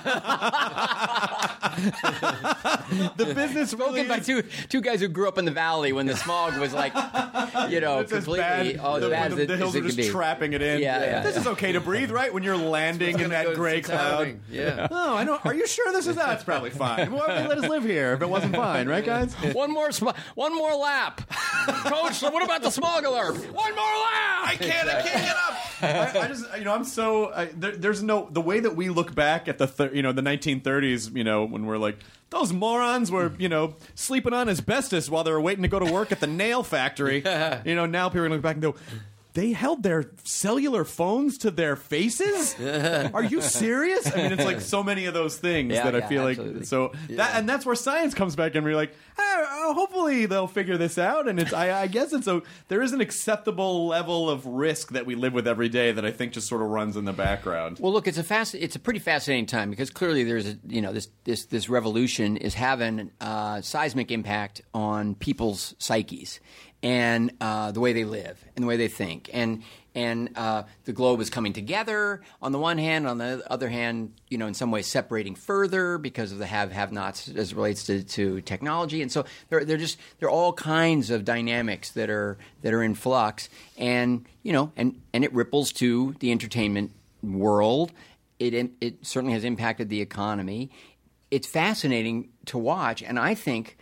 business really spoken by two two guys who grew up in the valley when the smog was like, you know, it's as completely bad. oh, the, bad the, as the it- hills as it are just could be. trapping it in. Yeah, yeah, this yeah. is okay to breathe, right? When you're landing in that go- gray it's cloud. happening. Yeah. Oh, I know. Are you sure this is that's probably fine? Why would they let us live here if it wasn't fine, right, guys? One more, sm- one more lap, Coach. What about the smog alert? One more lap. I can't. I can't get up. I, I just, you know, I'm so. I, there, there's no the way that we look back at the, thir- you know, the nineteen thirties. You know, when we're like, those morons were, you know, sleeping on asbestos while they were waiting to go to work at the nail factory. You know, now people are gonna look back and go, they held their cellular phones to their faces? Are you serious? I mean, it's like so many of those things Yeah, that I yeah, feel absolutely. like. So that, and that's where science comes back in. We're like, oh, hopefully they'll figure this out. And it's, I, I guess it's a, there is an acceptable level of risk that we live with every day that I think just sort of runs in the background. Well, look, it's a fast, it's a pretty fascinating time because clearly there's a, you know, this this this revolution is having uh, seismic impact on people's psyches and uh, the way they live and the way they think, and and uh, the globe is coming together on the one hand, on the other hand, you know, in some ways separating further because of the have-have-nots as it relates to, to technology, and so there they're just there are all kinds of dynamics that are that are in flux, and you know, and and it ripples to the entertainment world. It it certainly has impacted the economy. It's fascinating to watch, and I think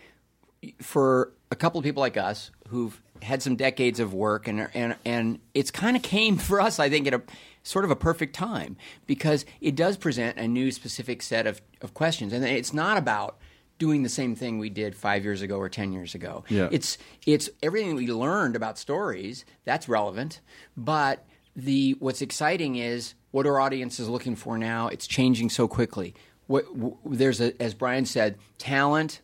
for a couple of people like us who've had some decades of work, and and and it's kind of came for us, I think, at a sort of a perfect time because it does present a new specific set of, of questions, and it's not about doing the same thing we did five years ago or ten years ago. Yeah. It's it's everything we learned about stories that's relevant, but the what's exciting is what our audience is looking for now. It's changing so quickly. What, w- there's a, as Brian said, talent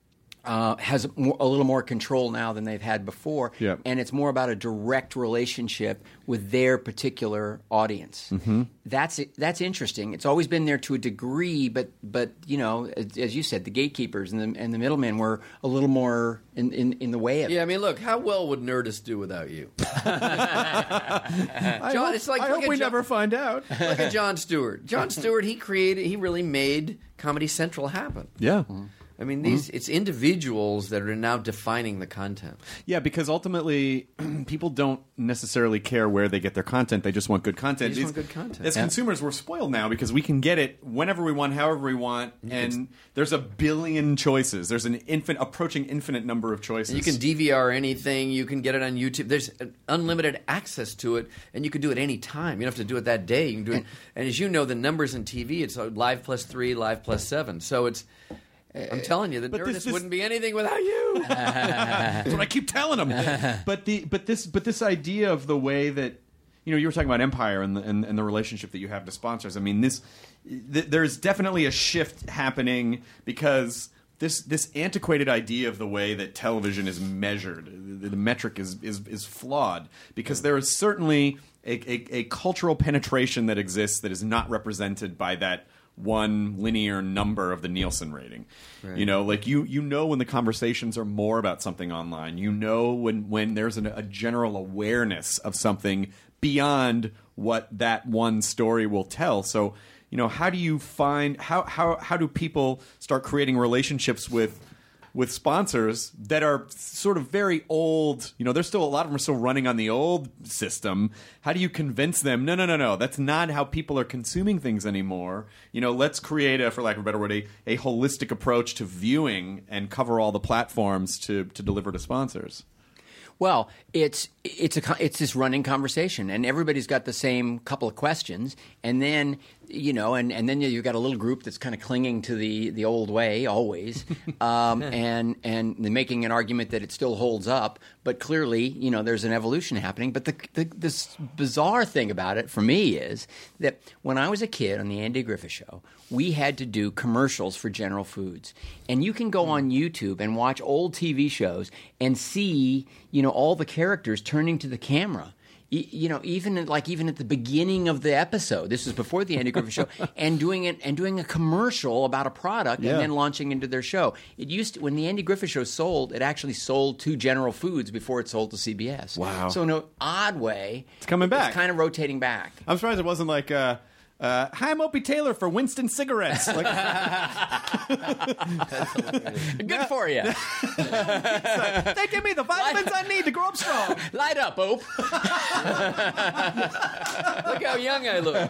uh, has more, a little more control now than they've had before, Yep. and it's more about a direct relationship with their particular audience. Mm-hmm. That's that's interesting. It's always been there to a degree, but but you know, as, as you said, the gatekeepers and the and the middlemen were a little more in, in, in the way of Yeah, it. I mean, look, how well would Nerdist do without you? I John, hope, it's like I look hope at we John- never find out. Look at Jon Stewart. Jon Stewart, he created, he really made Comedy Central happen. Yeah. I mean, these it's individuals that are now defining the content. Yeah, because ultimately, people don't necessarily care where they get their content. They just want good content. They just These- want good content. As Yeah. consumers, we're spoiled now because we can get it whenever we want, however we want, and there's a billion choices. There's an infinite, approaching infinite number of choices. You can D V R anything. You can get it on YouTube. There's unlimited access to it, and you can do it any time. You don't have to do it that day. You can do it. And as you know, the numbers in T V, it's live plus three, live plus seven. So it's. I'm telling you, the But Nerdist this- this- wouldn't be anything without you. That's what I keep telling them. But the but this but this idea of the way that, you know, you were talking about Empire and the, and, and the relationship that you have to sponsors. I mean, this th- there's definitely a shift happening because this this antiquated idea of the way that television is measured, the, the metric is, is is flawed because there is certainly a, a, a cultural penetration that exists that is not represented by that one linear number of the Nielsen rating. Right. You know, like you you know when the conversations are more about something online. You know when when there's an, a general awareness of something beyond what that one story will tell. So, you know, how do you find how how how do people start creating relationships with with sponsors that are sort of very old. You know, there's still a lot of them are still running on the old system. How do you convince them? No, no, no, no. That's not how people are consuming things anymore. You know, let's create a, for lack of a better word, a, a holistic approach to viewing and cover all the platforms to to deliver to sponsors. Well, it's it's a it's this running conversation, and everybody's got the same couple of questions, and then you know, and, and then you've got a little group that's kind of clinging to the, the old way always, um, and and they're making an argument that it still holds up, but clearly, you know, there's an evolution happening. But the, the this bizarre thing about it for me is that when I was a kid on the Andy Griffith Show, we had to do commercials for General Foods, and you can go on YouTube and watch old T V shows and see, you know, all the characters turning to the camera. You know, even like even at the beginning of the episode, this was before the Andy Griffith Show, and doing it and doing a commercial about a product, Yeah. and then launching into their show. It used to, when the Andy Griffith Show sold, it actually sold to General Foods before it sold to C B S. Wow. So in an odd way, It's coming back. It's kind of rotating back. I'm surprised it wasn't like, uh, uh, hi, I'm Opie Taylor for Winston Cigarettes. Like, Good for you. they give me the vitamins I need to grow up strong. Light up, Ope. Look how young I look.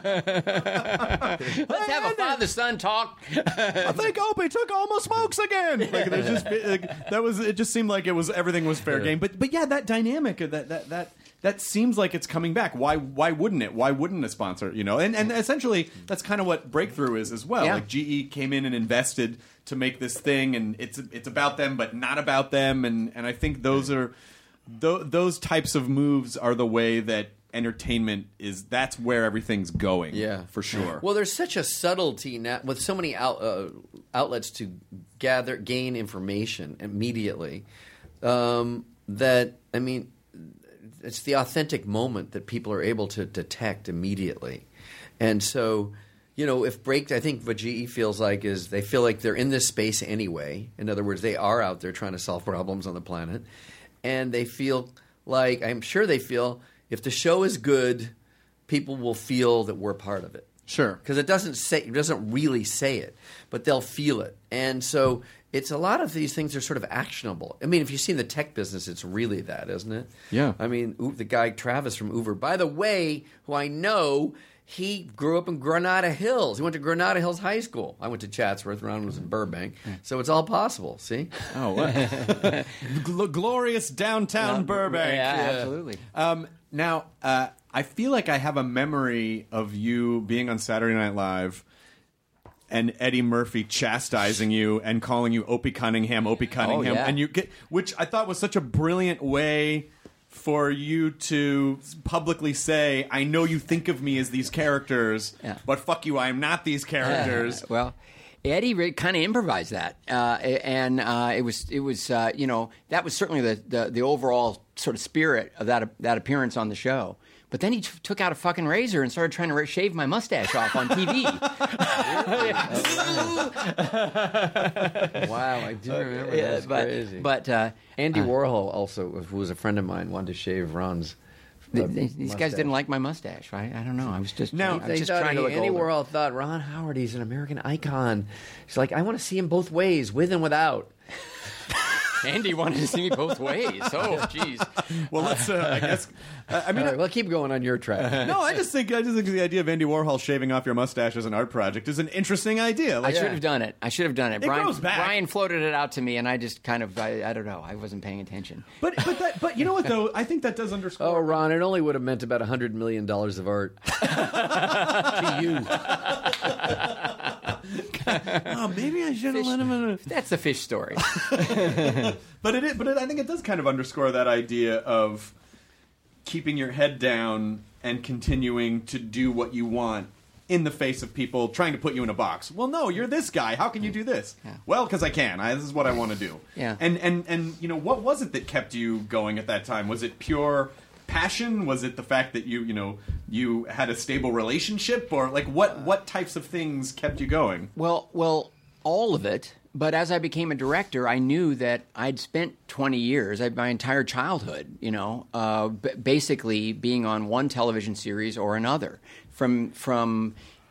Let's have a father-son talk. I think Opie took almost smokes again. Like, there's just like, that was. It just seemed like it was everything was fair game. But but yeah, that dynamic that that that that seems like it's coming back. Why why wouldn't it? Why wouldn't a sponsor? You know, and and essentially that's kind of what Breakthrough is as well. Yeah. Like G E came in and invested to make this thing, and it's it's about them, but not about them. And and I think those are th- those types of moves are the way that entertainment is. That's where everything's going. Yeah, for sure. Well, there's such a subtlety now with so many out, uh, outlets to gather, gain information immediately. Um, that I mean, it's the authentic moment that people are able to detect immediately, and so. You know, if break, I think what G E feels like is they feel like they're in this space anyway. In other words, they are out there trying to solve problems on the planet. And they feel like, I'm sure they feel, if the show is good, people will feel that we're part of it. Sure. Because it doesn't say, it doesn't really say it, but they'll feel it. And so it's a lot of these things are sort of actionable. I mean, if you see in the tech business, it's really that, isn't it? Yeah. I mean, U- the guy Travis from Uber, by the way, who I know, he grew up in Granada Hills. He went to Granada Hills High School. I went to Chatsworth. Ron was in Burbank. So it's all possible, see? Oh, what? Gl- glorious downtown Burbank. Yeah, absolutely. Um, now, uh, I feel like I have a memory of you being on Saturday Night Live and Eddie Murphy chastising you and calling you Opie Cunningham, Opie Cunningham, yeah. and you get, which I thought was such a brilliant way for you to publicly say, I know you think of me as these characters, Yeah. but fuck you, I am not these characters. Uh, well, Eddie re- kind of improvised that, uh, and uh, it was it was uh, you know that was certainly the, the the overall sort of spirit of that that appearance on the show. But then he t- took out a fucking razor and started trying to ra- shave my mustache off on T V. Wow, I do remember Yeah, That's but crazy. but uh, Andy uh, Warhol also, who was a friend of mine, wanted to shave Ron's. uh, th- th- these guys mustache. didn't like my mustache, right? I don't know. I was just No, I was They just thought trying to he- look Andy older. Warhol thought Ron Howard, he's an American icon. He's like, I want to see him both ways, with and without. Andy wanted to see me both ways. Oh, jeez. Well, let's, uh, I guess, uh, I mean, All right, well, keep going on your track. no, I just think I just think the idea of Andy Warhol shaving off your mustache as an art project is an interesting idea. I Like, should have done it. I should have done it. It Brian, grows back. Brian floated it out to me, and I just kind of, I, I don't know, I wasn't paying attention. but but that, but you know what though? I think that does Oh, underscore. Ron, it only would have meant about one hundred million dollars of art to you. Oh, maybe I should have let him in. A... That's the fish story. But it, is, but it, I think it does kind of underscore that idea of keeping your head down and continuing to do what you want in the face of people trying to put you in a box. Well, no, you're this guy. How can you do this? Yeah. Well, because I can. I, this is what I want to do. Yeah. And and and you know, what was it that kept you going at that time? Was it pure passion? Was it the fact that you you know you had a stable relationship, or like what what types of things kept you going? Well, well, all of it. But as I became a director, I knew that I'd spent twenty years, I, my entire childhood, you know, uh, b- basically being on one television series or another. From from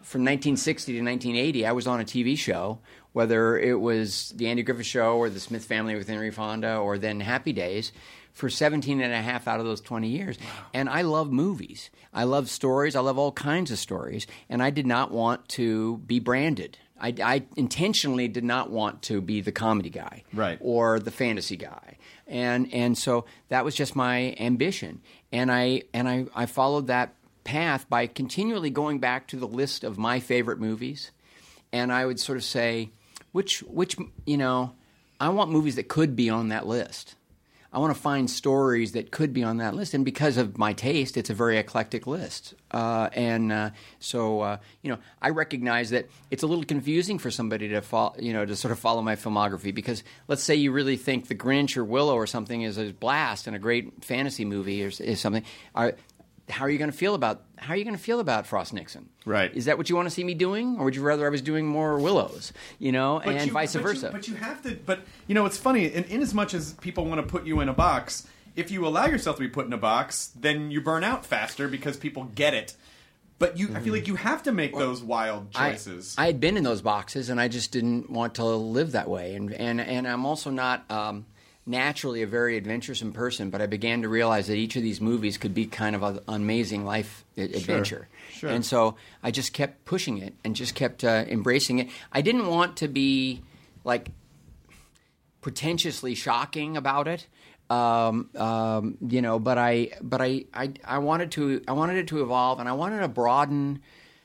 from nineteen sixty to nineteen eighty, I was on a T V show, whether it was the Andy Griffith Show or the Smith Family with Henry Fonda or then Happy Days, for seventeen and a half out of those twenty years. Wow. And I love movies. I love stories. I love all kinds of stories. And I did not want to be branded. I, I intentionally did not want to be the comedy guy, right, or the fantasy guy, and and so that was just my ambition, and I and I, I followed that path by continually going back to the list of my favorite movies, and I would sort of say, which which you know, I want movies that could be on that list. I want to find stories that could be on that list, and because of my taste, it's a very eclectic list. Uh, and uh, so, uh, you know, I recognize that it's a little confusing for somebody to follow, you know, to sort of follow my filmography. Because let's say you really think The Grinch or Willow or something is a blast and a great fantasy movie or is something. Are, how are you going to feel about how are you going to feel about Frost Nixon? Right. Is that what you want to see me doing, or would you rather I was doing more Willows? You know, but and you, vice but versa. You, but you have to. But you know, it's funny. In, in as much as people want to put you in a box, if you allow yourself to be put in a box, then you burn out faster because people get it. But you, mm-hmm. I feel like you have to make those wild choices. I, I had been in those boxes, and I just didn't want to live that way. And and and I'm also not. Um, naturally a very adventuresome person, but I began to realize that each of these movies could be kind of an amazing life adventure. Sure, sure. And so I just kept pushing it and just kept uh, embracing it. I didn't want to be like pretentiously shocking about it. Um, um, you know, but I but I, I I wanted to I wanted it to evolve, and I wanted to broaden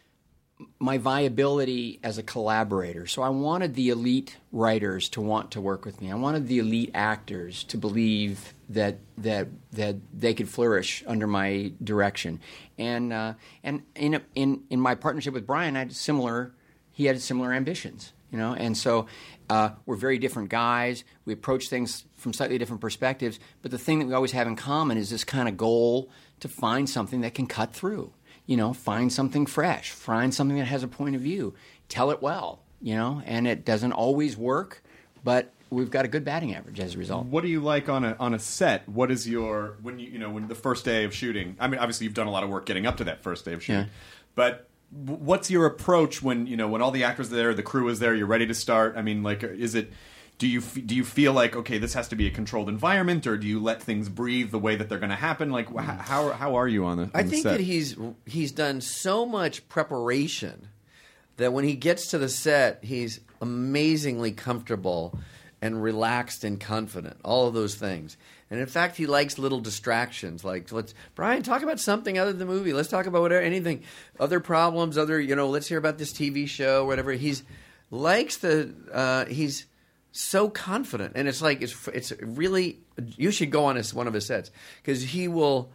my viability as a collaborator. So I wanted the elite writers to want to work with me. I wanted the elite actors to believe that that that they could flourish under my direction. And uh, and in a, in in my partnership with Brian, I had similar. He had similar ambitions, you know. And so uh, we're very different guys. We approach things from slightly different perspectives. But the thing that we always have in common is this kind of goal to find something that can cut through. You know, find something fresh, find something that has a point of view, tell it well, you know, and it doesn't always work, but we've got a good batting average as a result. What do you like on a on a set? What is your when you you know when the first day of shooting? I mean, obviously you've done a lot of work getting up to that first day of shooting, yeah. but what's your approach when you know when all the actors are there, the crew is there, you're ready to start? I mean, like, is it? Do you do you feel like, okay, this has to be a controlled environment, or do you let things breathe the way that they're going to happen? Like, how how are you on the? On I the think set? that he's he's done so much preparation that when he gets to the set, he's amazingly comfortable and relaxed and confident. All of those things, and in fact, he likes little distractions. Like, let's Brian talk about something other than the movie. Let's talk about whatever, anything, other problems, other you know. Let's hear about this T V show, whatever. He's likes the uh, he's. so confident, and it's like it's it's really. You should go on his one of his sets because he will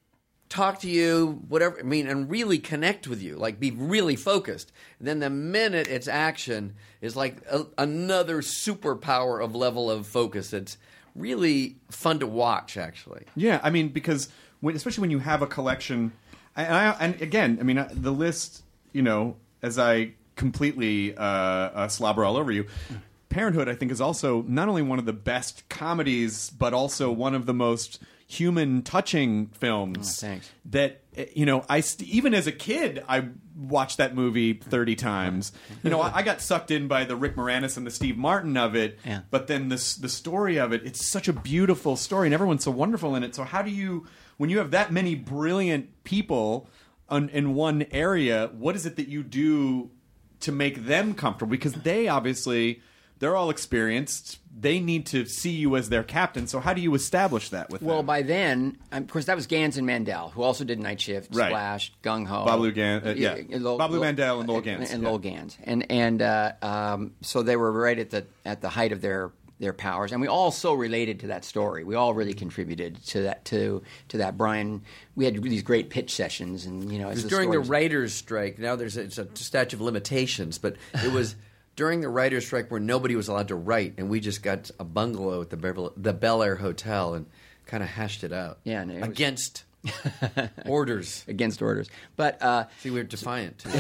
talk to you, whatever. I mean, and really connect with you, like be really focused. And then the minute it's action is like a, another superpower of level of focus. It's really fun to watch, actually. Yeah, I mean, because when, especially when you have a collection, and, I, and again, I mean, the list, you know, as I completely uh, uh, slobber all over you. Parenthood, I think, is also not only one of the best comedies, but also one of the most human, touching films. Oh, thanks. That, you know, I st- even as a kid, I watched that movie thirty times. You know, I, I got sucked in by the Rick Moranis and the Steve Martin of it. Yeah. But then this the story of it, it's such a beautiful story, and everyone's so wonderful in it. So how do you, when you have that many brilliant people on, in one area, what is it that you do to make them comfortable? Because they obviously... They're all experienced. They need to see you as their captain. So how do you establish that with well, them? by then, um, of course, that was Gans and Mandel, who also did Night Shift, right. Splash, Gung Ho. Bob Lou Gans, uh, yeah. Uh, Lowell, Bob Lou Mandel and Lowell Gans. And yeah. Lowell Gans. And, and uh, um, so they were right at the at the height of their their powers, and we all so related to that story. We all really contributed to that. To to that. Brian, we had these great pitch sessions, and you know, it as was the during the stories- writers' strike. Now there's a, it's a statute of limitations, but it was. During the writer's strike where nobody was allowed to write, and we just got a bungalow at the Beverly, the Bel Air Hotel and kind of hashed it out. Yeah, and it was- against orders. Against orders. But uh, see, we were defiant too.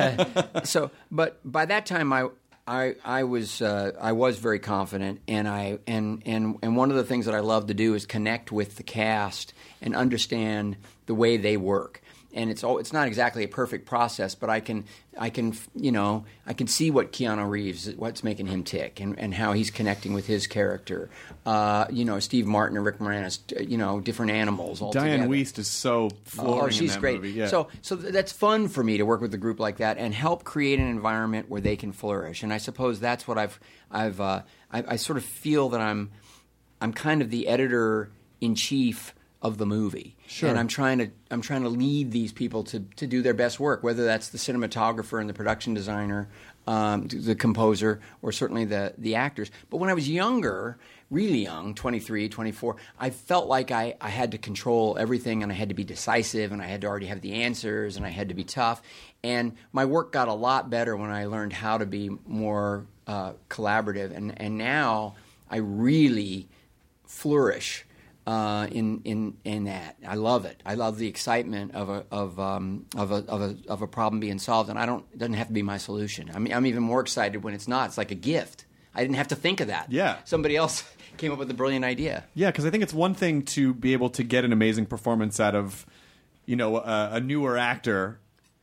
So, but by that time, I I I was uh, I was very confident, and I and and and one of the things that I love to do is connect with the cast and understand the way they work. and it's all, it's not exactly a perfect process, but I can I can you know I can see what Keanu Reeves, what's making him tick, and, and how he's connecting with his character. Uh, you know, Steve Martin and Rick Moranis, you know, different animals all Diane together. Wiest is so flooring Oh, she's in that great. movie. Yeah. So, so th- that's fun for me to work with a group like that and help create an environment where they can flourish. And I suppose that's what I've, I've, uh, I, I sort of feel that I'm, I'm kind of the editor in chief of the movie. Sure. And I'm trying to, I'm trying to lead these people to, to do their best work, whether that's the cinematographer and the production designer, um, the composer, or certainly the, the actors. But when I was younger, really young, twenty-three, twenty-four, I felt like I, I had to control everything, and I had to be decisive, and I had to already have the answers, and I had to be tough. And my work got a lot better when I learned how to be more uh, collaborative. And, and now I really flourish uh, in in in that. I love it. I love the excitement of a of um, of a of a of a problem being solved, and I don't. It doesn't have to be my solution. I mean, I'm even more excited when it's not. It's like a gift. I didn't have to think of that. Yeah. Somebody else came up with a brilliant idea. Yeah, because I think it's one thing to be able to get an amazing performance out of, you know, a, a newer actor,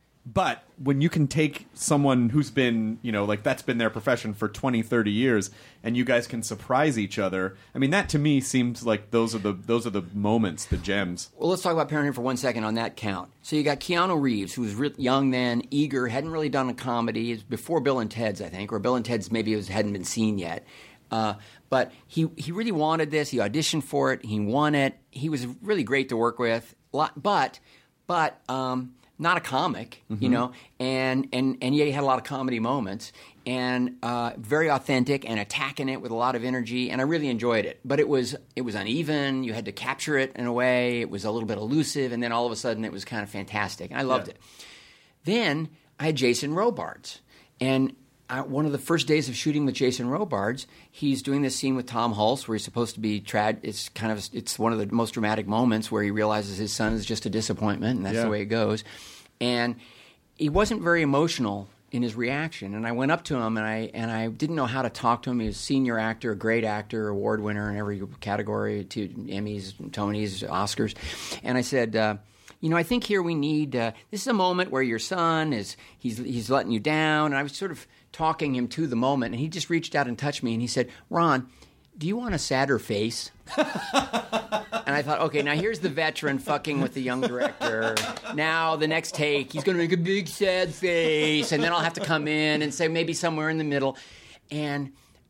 but when you can take someone who's been, you know, like that's been their profession for twenty, thirty years, and you guys can surprise each other. I mean, that to me seems like those are the those are the moments, the gems. Well, let's talk about Parenthood for one second on that count. So you got Keanu Reeves, who was re- young then, eager, hadn't really done a comedy. It was before Bill and Ted's, I think, or Bill and Ted's maybe it was, hadn't been seen yet. Uh, but he, he really wanted this. He auditioned for it. He won it. He was really great to work with. Lot, but but um, not a comic, mm-hmm. you know, and, and, and yet he had a lot of comedy moments, and uh, very authentic and attacking it with a lot of energy, and I really enjoyed it. But it was it was uneven. You had to capture it in a way. It was a little bit elusive, and then all of a sudden it was kind of fantastic, and I loved yeah. it. Then I had Jason Robards, and I, one of the first days of shooting with Jason Robards, he's doing this scene with Tom Hulce where he's supposed to be trad. It's kind of it's one of the most dramatic moments where he realizes his son is just a disappointment, and that's yeah. the way it goes. And he wasn't very emotional in his reaction, and I went up to him, and I and I didn't know how to talk to him. He was a senior actor, a great actor, award winner in every category, two Emmys, Tonys, Oscars, and I said, Uh, You know, I think here we need. Uh, this is a moment where your son is he's he's letting you down, and I was sort of talking him to the moment, and he just reached out and touched me, and he said, "Ron, do you want a sadder face?" And I thought, okay, now here's the veteran fucking with the young director. Now the next take, he's going to make a big sad face, and then I'll have to come in and say maybe somewhere in the middle, and.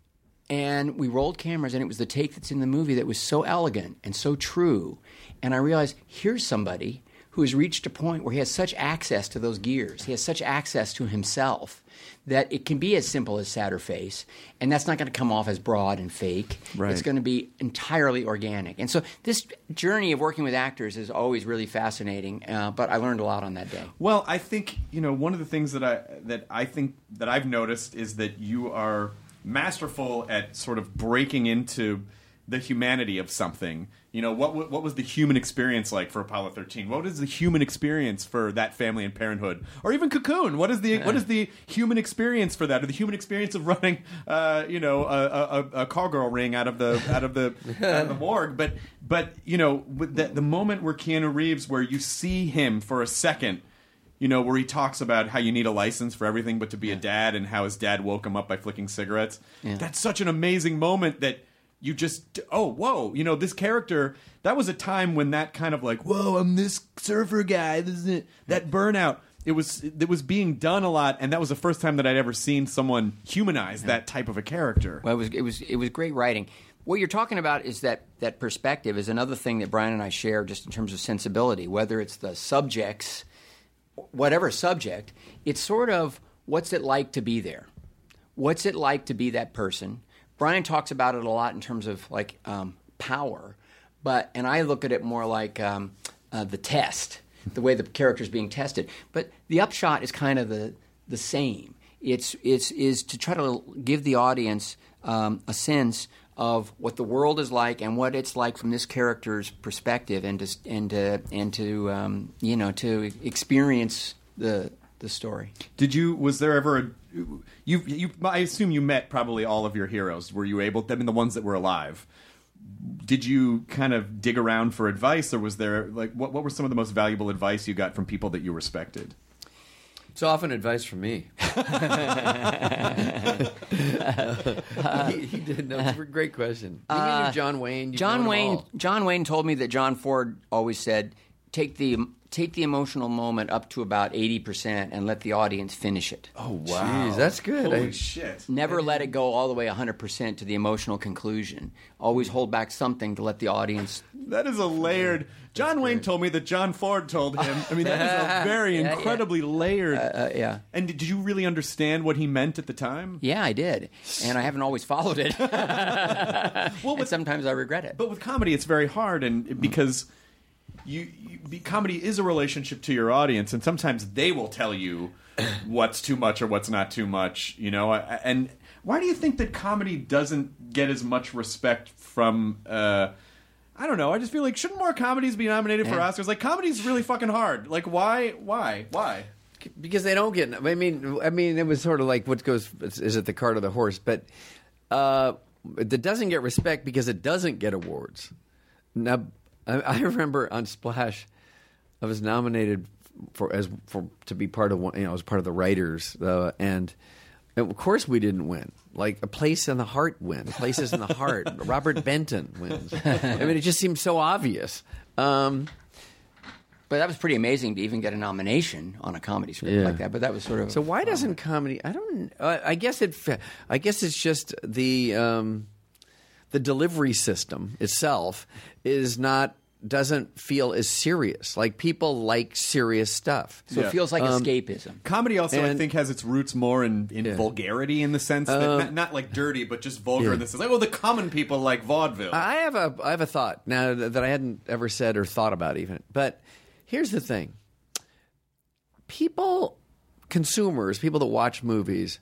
And we rolled cameras, and it was the take that's in the movie that was so elegant and so true. And I realized, here's somebody who has reached a point where he has such access to those gears. He has such access to himself that it can be as simple as sadder face. And that's not going to come off as broad and fake. Right. It's going to be entirely organic. And so this journey of working with actors is always really fascinating. Uh, but I learned a lot on that day. Well, I think, you know, one of the things that I that I think that I've noticed is that you are masterful at sort of breaking into the humanity of something. You know, what what was the human experience like for Apollo thirteen? What is the human experience for that family in Parenthood, or even Cocoon? What is the what is the human experience for that, or the human experience of running, uh, you know, a, a, a cowgirl ring out of the out of the, out of the morgue? But but you know, with the, the moment where Keanu Reeves, where you see him for a second. You know, where he talks about how you need a license for everything but to be yeah. a dad, and how his dad woke him up by flicking cigarettes. Yeah. That's such an amazing moment that you just, oh, whoa, you know, this character, that was a time when that kind of like, whoa, I'm this surfer guy, this is it, that burnout, it was it was being done a lot, and that was the first time that I'd ever seen someone humanize yeah. that type of a character. Well, it was, it was, it was great writing. What you're talking about is that that perspective is another thing that Brian and I share just in terms of sensibility, whether it's the subjects, whatever subject, it's sort of what's it like to be there? What's it like to be that person? Brian talks about it a lot in terms of like um, power, but and I look at it more like um, uh, the test, the way the character's being tested. But the upshot is kind of the the same. It's it's is to try to give the audience um, a sense of what the world is like and what it's like from this character's perspective, and to and to and to um, you know to experience the the story. Did you? Was there ever a you? You? I assume you met probably all of your heroes. Were you able? I mean, the ones that were alive. did you kind of dig around for advice, or was there like what what were some of the most valuable advice you got from people that you respected? It's often advice from me. uh, he, he did. No, it's a great question. You Uh, knew John Wayne. You've known John them Wayne. all. John Wayne told me that John Ford always said, "Take the take the emotional moment up to about eighty percent and let the audience finish it. Oh Jeez, that's good. Holy I- shit! Never let it go all the way one hundred percent to the emotional conclusion. Always hold back something to let the audience." That is a layered. John Wayne told me that John Ford told him. I mean, that is a very Yeah, yeah. incredibly layered. Uh, uh, yeah. And did, did you really understand what he meant at the time? Yeah, I did, and I haven't always followed it. Well, and with, sometimes I regret it. but with comedy, it's very hard, and because you, you be, comedy is a relationship to your audience, and sometimes they will tell you what's too much or what's not too much. You know, I- and why do you think that comedy doesn't get as much respect from? Uh, I don't know. I just feel like shouldn't more comedies be nominated for Yeah. Oscars? Like comedy's really fucking hard. Like why? Why? Why? Because they don't get. I mean, I mean, it was sort of like what goes. Is it the cart or the horse? But uh, it doesn't get respect because it doesn't get awards. Now, I, I remember on Splash, I was nominated for as for to be part of one. You know, as part of the writers, uh, and, and of course we didn't win. Like A Place in the Heart wins. Places in the Heart. Robert Benton wins. I mean, it just seems so obvious. Um, But that was pretty amazing to even get a nomination on a comedy script Yeah. like that. But that was sort of So why doesn't comedy? I don't. Uh, I guess it. I guess it's just the um, the delivery system itself is not doesn't feel as serious. Like people like serious stuff. So Yeah. it feels like Um, escapism. Comedy also, I And- think, has its roots more in, in Yeah. vulgarity in the sense that Um, not, not like dirty, but just vulgar yeah. in the sense like, oh, the common people like vaudeville. I have a I have a thought now that I hadn't ever said or thought about even. But here's the thing: people, consumers, people that watch movies.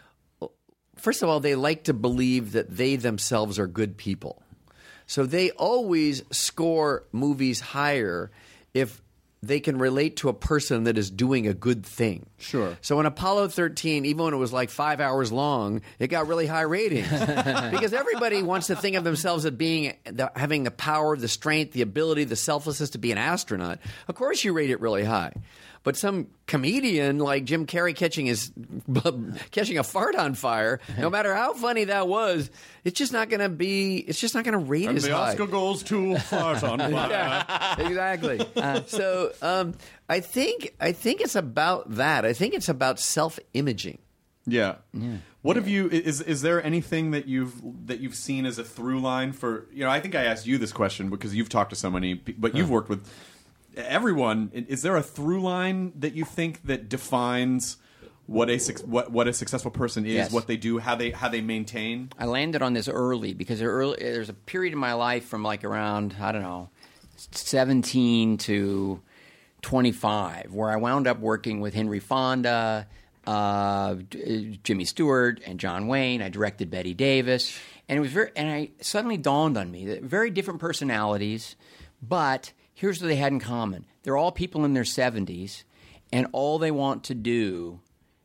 First of all, they like to believe that they themselves are good people. So they always score movies higher if they can relate to a person that is doing a good thing. Sure. So in Apollo thirteen, even when it was like five hours long, it got really high ratings because everybody wants to think of themselves as being the, having the power, the strength, the ability, the selflessness to be an astronaut. Of course, you rate it really high. But some comedian like Jim Carrey catching his catching a fart on fire, no matter how funny that was, it's just not going to be. It's just not going to rate and as the high. Oscar goes to fart on fire. Yeah, exactly. so um, I think I think it's about that. I think it's about self-imaging. Yeah. What have you? Is is there anything that you've that you've seen as a through line for? You know, I think I asked you this question because you've talked to so many, pe- but you've worked with everyone. Is there a through line that you think that defines what a suc- what what a successful person is, Yes. what they do, how they how they maintain? I landed on this early because there early, there's a period in my life from like around, I don't know, seventeen to twenty-five where I wound up working with Henry Fonda, uh, J- Jimmy Stewart, and John Wayne. I directed Betty Davis. And it was very, and I suddenly dawned on me that very different personalities, but here's what they had in common. They're all people in their seventies, and all they want to do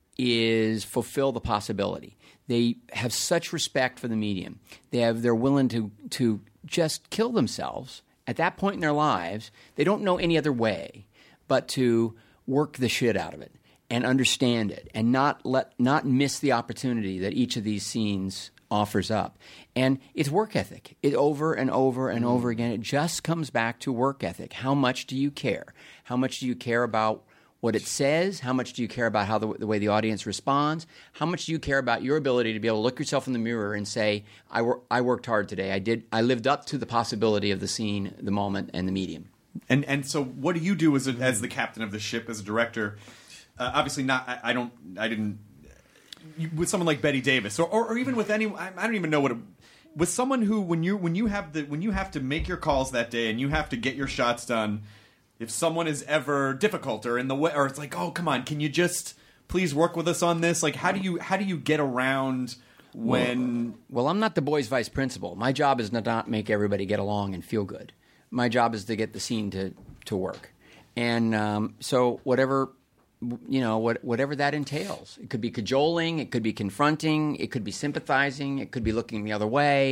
is fulfill the possibility. They have such respect for the medium. They have they're willing to to just kill themselves at that point in their lives. They don't know any other way but to work the shit out of it and understand it and not let not miss the opportunity that each of these scenes offers up. And it's work ethic. It over and over and over again. It just comes back to work ethic. How much do you care? How much do you care about what it says? How much do you care about how the, the way the audience responds? How much do you care about your ability to be able to look yourself in the mirror and say, I, wor- I worked hard today. I did. I lived up to the possibility of the scene, the moment, and the medium. And and so, what do you do as a, as the captain of the ship, as a director? Uh, obviously, not. I, I don't. I didn't. You, with someone like Betty Davis, or, or, or even with any. I, I don't even know what. It, with someone who, when you when you have the when you have to make your calls that day and you have to get your shots done. If someone is ever difficult or in the way, or it's like, oh, come on, can you just please work with us on this? Like, how do you how do you get around when? Well, I'm not the boys' vice principal. My job is to not make everybody get along and feel good. My job is to get the scene to, to work. And um, so whatever, you know, what, whatever that entails. It could be cajoling, it could be confronting, it could be sympathizing, it could be looking the other way.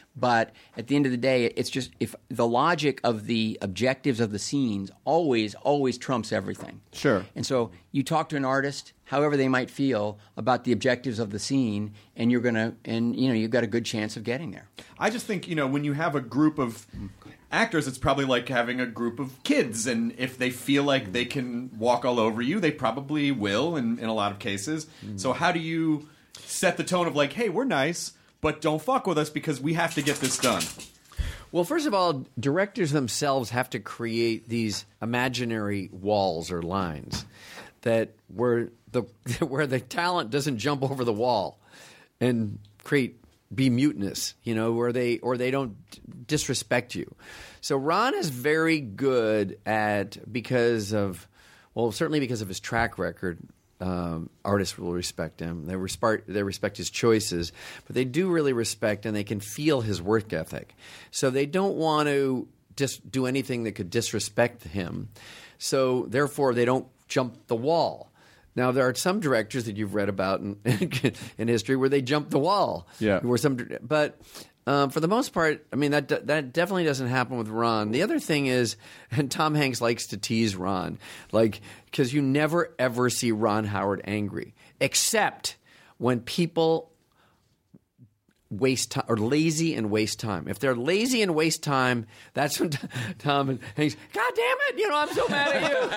But at the end of the day, it's just if the logic of the objectives of the scenes always, always trumps everything. Sure. And so you talk to an artist, however they might feel about the objectives of the scene, and you're gonna, and you know, you've got a good chance of getting there. I just think, you know, when you have a group of actors, it's probably like having a group of kids, and if they feel like they can walk all over you, they probably will in, in a lot of cases. Mm. So how do you set the tone of like, hey, we're nice, but don't fuck with us because we have to get this done? Well, first of all, directors themselves have to create these imaginary walls or lines that where the where the talent doesn't jump over the wall and create be mutinous, you know, where they or they don't disrespect you. So Ron is very good at, because of, well, certainly because of his track record. Um, artists will respect him. They respect they respect his choices, but they do really respect and they can feel his work ethic. So they don't want to just do anything that could disrespect him. So therefore, they don't jump the wall. Now there are some directors that you've read about in, in history where they jump the wall. Yeah. Where some, but. Um, for the most part, I mean, that that definitely doesn't happen with Ron. The other thing is, and Tom Hanks likes to tease Ron, like, because you never, ever see Ron Howard angry, except when people waste time, or lazy and waste time. If they're lazy and waste time, that's when Tom and Hanks, God damn it, you know, I'm so mad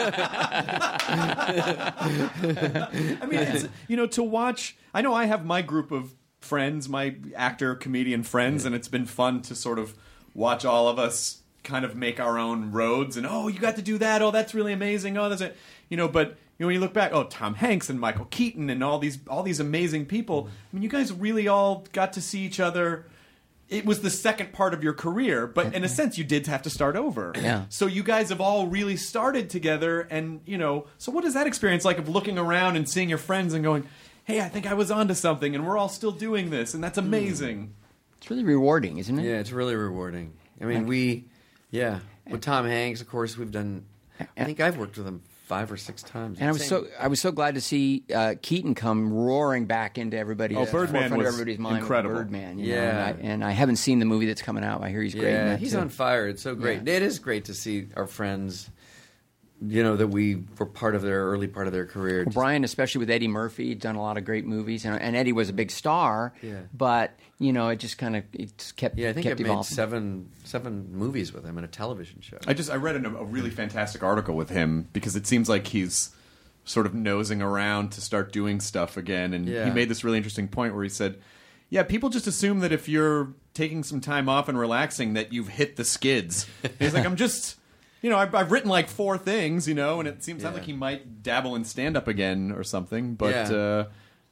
at you. I mean, it's, you know, to watch, I know I have my group of friends, my actor, comedian friends, and it's been fun to sort of watch all of us kind of make our own roads and, oh, you got to do that, oh, that's really amazing, oh, that's it, you know, but you know, when you look back, oh, Tom Hanks and Michael Keaton and all these all these amazing people, I mean, you guys really all got to see each other. It was the second part of your career, but in a sense, you did have to start over. Yeah. So you guys have all really started together, and, you know, so what is that experience like of looking around and seeing your friends and going, hey, I think I was onto something, and we're all still doing this, and that's amazing. It's really rewarding, isn't it? Yeah, it's really rewarding. I mean, we, yeah, with Tom Hanks, of course, we've done. I think I've worked with him five or six times. And I was Same. so I was so glad to see uh, Keaton come roaring back into everybody's oh, Birdman forefront was of everybody's mind. incredible. Birdman, you yeah, know, and, I, and I haven't seen the movie that's coming out. I hear he's great. Yeah, in that he's too. on fire. It's so great. Yeah. It is great to see our friends. You know, that we were part of their early part of their career. Well, Brian, especially with Eddie Murphy, he'd done a lot of great movies, and, and Eddie was a big star. Yeah. But you know, it just kind of it just kept. Yeah, I think kept I've made evolving. seven seven movies with him in a television show. I just I read an, a really fantastic article with him because it seems like he's sort of nosing around to start doing stuff again, and Yeah. he made this really interesting point where he said, yeah, people just assume that if you're taking some time off and relaxing that you've hit the skids. He's like, I'm just... You know, I've, I've written like four things, you know, and it seems Yeah. like he might dabble in stand-up again or something. But Yeah. uh,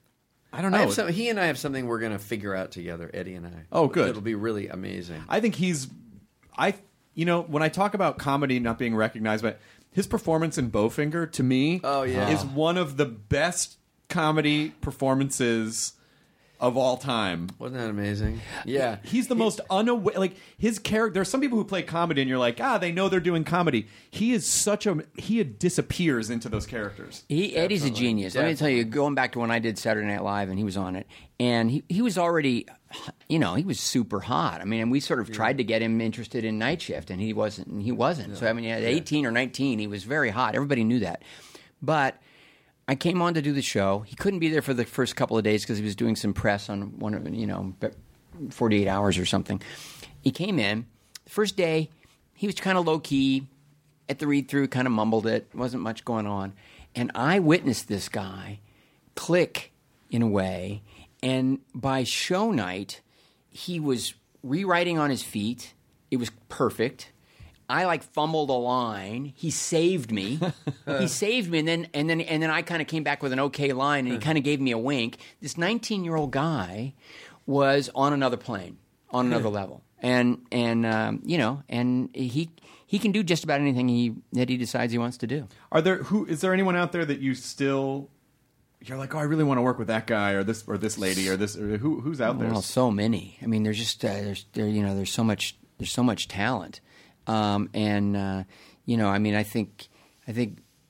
I don't know. I have some, he and I have something we're going to figure out together, Eddie and I. Oh, good. It'll be really amazing. I think he's, I, you know, when I talk about comedy not being recognized, but his performance in Bowfinger to me, Oh, yeah. is one of the best comedy performances of all time. Wasn't that amazing? Yeah. He's the most unaware. Like his character. There are some people who play comedy, and you're like, ah, they know they're doing comedy. He is such a. He disappears into those characters. He, Eddie's a genius. Let me tell you, going back to when I did Saturday Night Live and he was on it, and he, he was already, you know, he was super hot. I mean, and we sort of yeah. tried to get him interested in Night Shift, and he wasn't. And he wasn't. Yeah. So I mean, at eighteen or nineteen, he was very hot. Everybody knew that, but. I came on to do the show. He couldn't be there for the first couple of days because he was doing some press on one of, you know, forty-eight hours or something. He came in. The first day, he was kind of low-key. At the read-through, kind of mumbled it. Wasn't much going on. And I witnessed this guy click in a way. And by show night, he was rewriting on his feet. It was perfect. I like fumbled a line. He saved me. he saved me, and then and then and then I kind of came back with an okay line, and he kind of gave me a wink. This nineteen-year-old guy was on another plane, on another level, and and um, you know, and he he can do just about anything he that he decides he wants to do. Are there who is there anyone out there that you still? You're like, oh, I really want to work with that guy or this or this lady or this or who who's out there? Well, so many. I mean, there's just uh, there's there you know there's so much there's so much talent. Um, and, uh, you know, I mean, I think, I think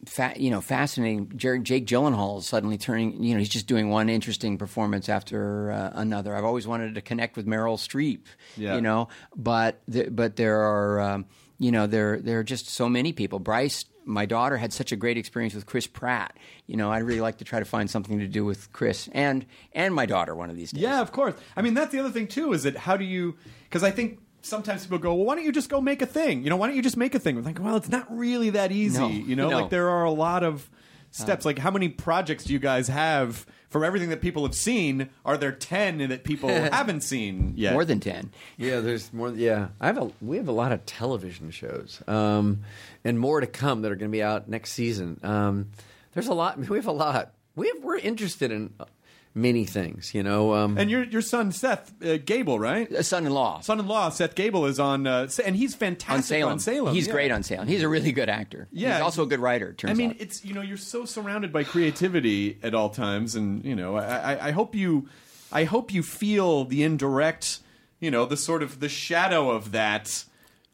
fa- you know, fascinating. Jer- Jake Gyllenhaal is suddenly turning. You know, he's just doing one interesting performance after uh, another. I've always wanted to connect with Meryl Streep. Yeah. You know, but the, but there are um, you know there there are just so many people. Bryce, my daughter, had such a great experience with Chris Pratt. You know, I'd really like to try to find something to do with Chris and and my daughter one of these days. Yeah, of course. I mean, that's the other thing too. Is that how do you? Because I think sometimes people go, well, why don't you just go make a thing? You know, why don't you just make a thing? I'm like, well, it's not really that easy. No, you know, no. like there are a lot of steps. Uh, like, how many projects do you guys have for everything that people have seen? Are there ten that people haven't seen yet? More than ten. Yeah, there's more. Yeah, I have a. We have a lot of television shows, um, and more to come that are going to be out next season. Um, there's a lot. We have a lot. We have, we're interested in many things, you know. Um, and your your son Seth uh, Gable, right? Uh, son-in-law. Son-in-law Seth Gable is on, uh, and he's fantastic on Salem. On Salem. He's yeah. great on Salem. He's a really good actor. Yeah, he's also a good writer. It turns I mean, out. it's you know you're so surrounded by creativity at all times, and you know I, I, I hope you I hope you feel the indirect, you know, the sort of the shadow of that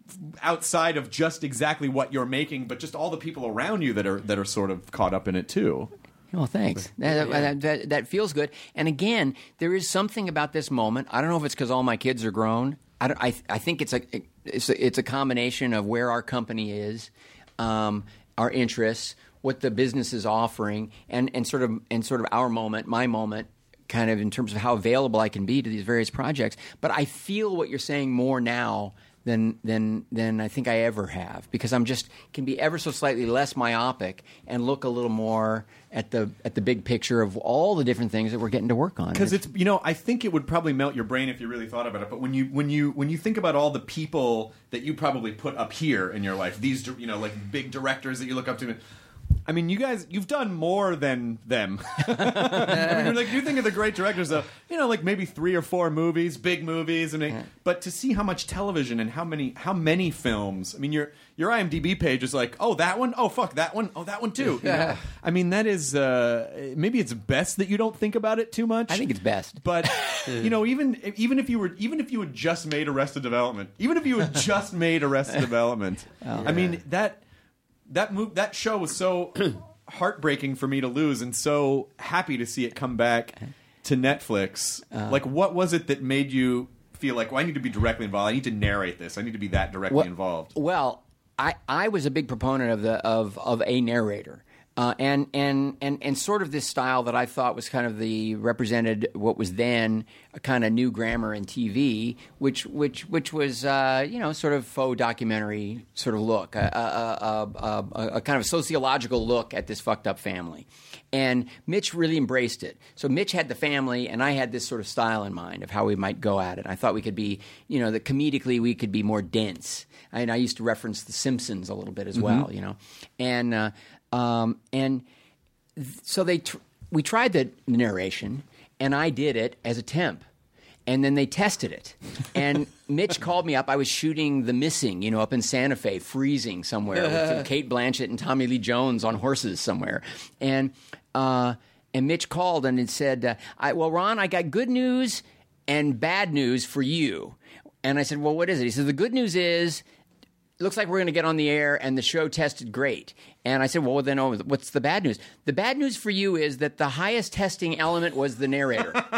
outside of just exactly what you're making, but just all the people around you that are that are sort of caught up in it too. Well, thanks. That, Yeah. that, that, that feels good. And again, there is something about this moment. I don't know if it's because all my kids are grown. I, don't, I, I think it's a, it's a it's a combination of where our company is, um, our interests, what the business is offering, and, and sort of and sort of our moment, my moment, kind of in terms of how available I can be to these various projects. But I feel what you're saying more now than than than I think I ever have, because I'm just can be ever so slightly less myopic and look a little more at the at the big picture of all the different things that we're getting to work on. Because it's you know I think it would probably melt your brain if you really thought about it. But when you when you when you think about all the people that you probably put up here in your life, these you know like big directors that you look up to. I mean, you guys, you've done more than them. I mean, you're like, you think of the great directors, though, you know, like maybe three or four movies, big movies, and they, but to see how much television and how many how many films. I mean, your your IMDb page is like, oh, that one, oh, fuck, that one, oh, that one too. You know? I mean, that is uh, maybe it's best that you don't think about it too much. I think it's best, but you know, even even if you were even if you had just made Arrested Development, even if you had just made Arrested Development, oh, I mean that. That move, that show was so heartbreaking for me to lose, and so happy to see it come back to Netflix. Uh, like, what was it that made you feel like, well, I need to be directly involved? I need to narrate this. I need to be that directly well, involved. Well, I, I was a big proponent of the of of a narrator. Uh, and, and and and sort of this style that I thought was kind of the represented what was then a kind of new grammar in T V, which which which was uh, you know sort of faux documentary sort of look, a, a, a, a, a kind of sociological look at this fucked up family. And Mitch really embraced it. So Mitch had the family, and I had this sort of style in mind of how we might go at it. I thought we could be, you know, that comedically we could be more dense. I, and I used to reference The Simpsons a little bit as well, mm-hmm. you know, and. Uh, Um, and th- so they tr- we tried the narration, and I did it as a temp. And then they tested it. And Mitch called me up. I was shooting The Missing, you know, up in Santa Fe, freezing somewhere with Kate Blanchett and Tommy Lee Jones on horses somewhere. And uh, and Mitch called and it said, uh, I, well, Ron, I got good news and bad news for you. And I said, well, what is it? He said, the good news is, it looks like we're going to get on the air, and the show tested great. And I said, well, then oh, what's the bad news? The bad news for you is that the highest testing element was the narrator. Wow,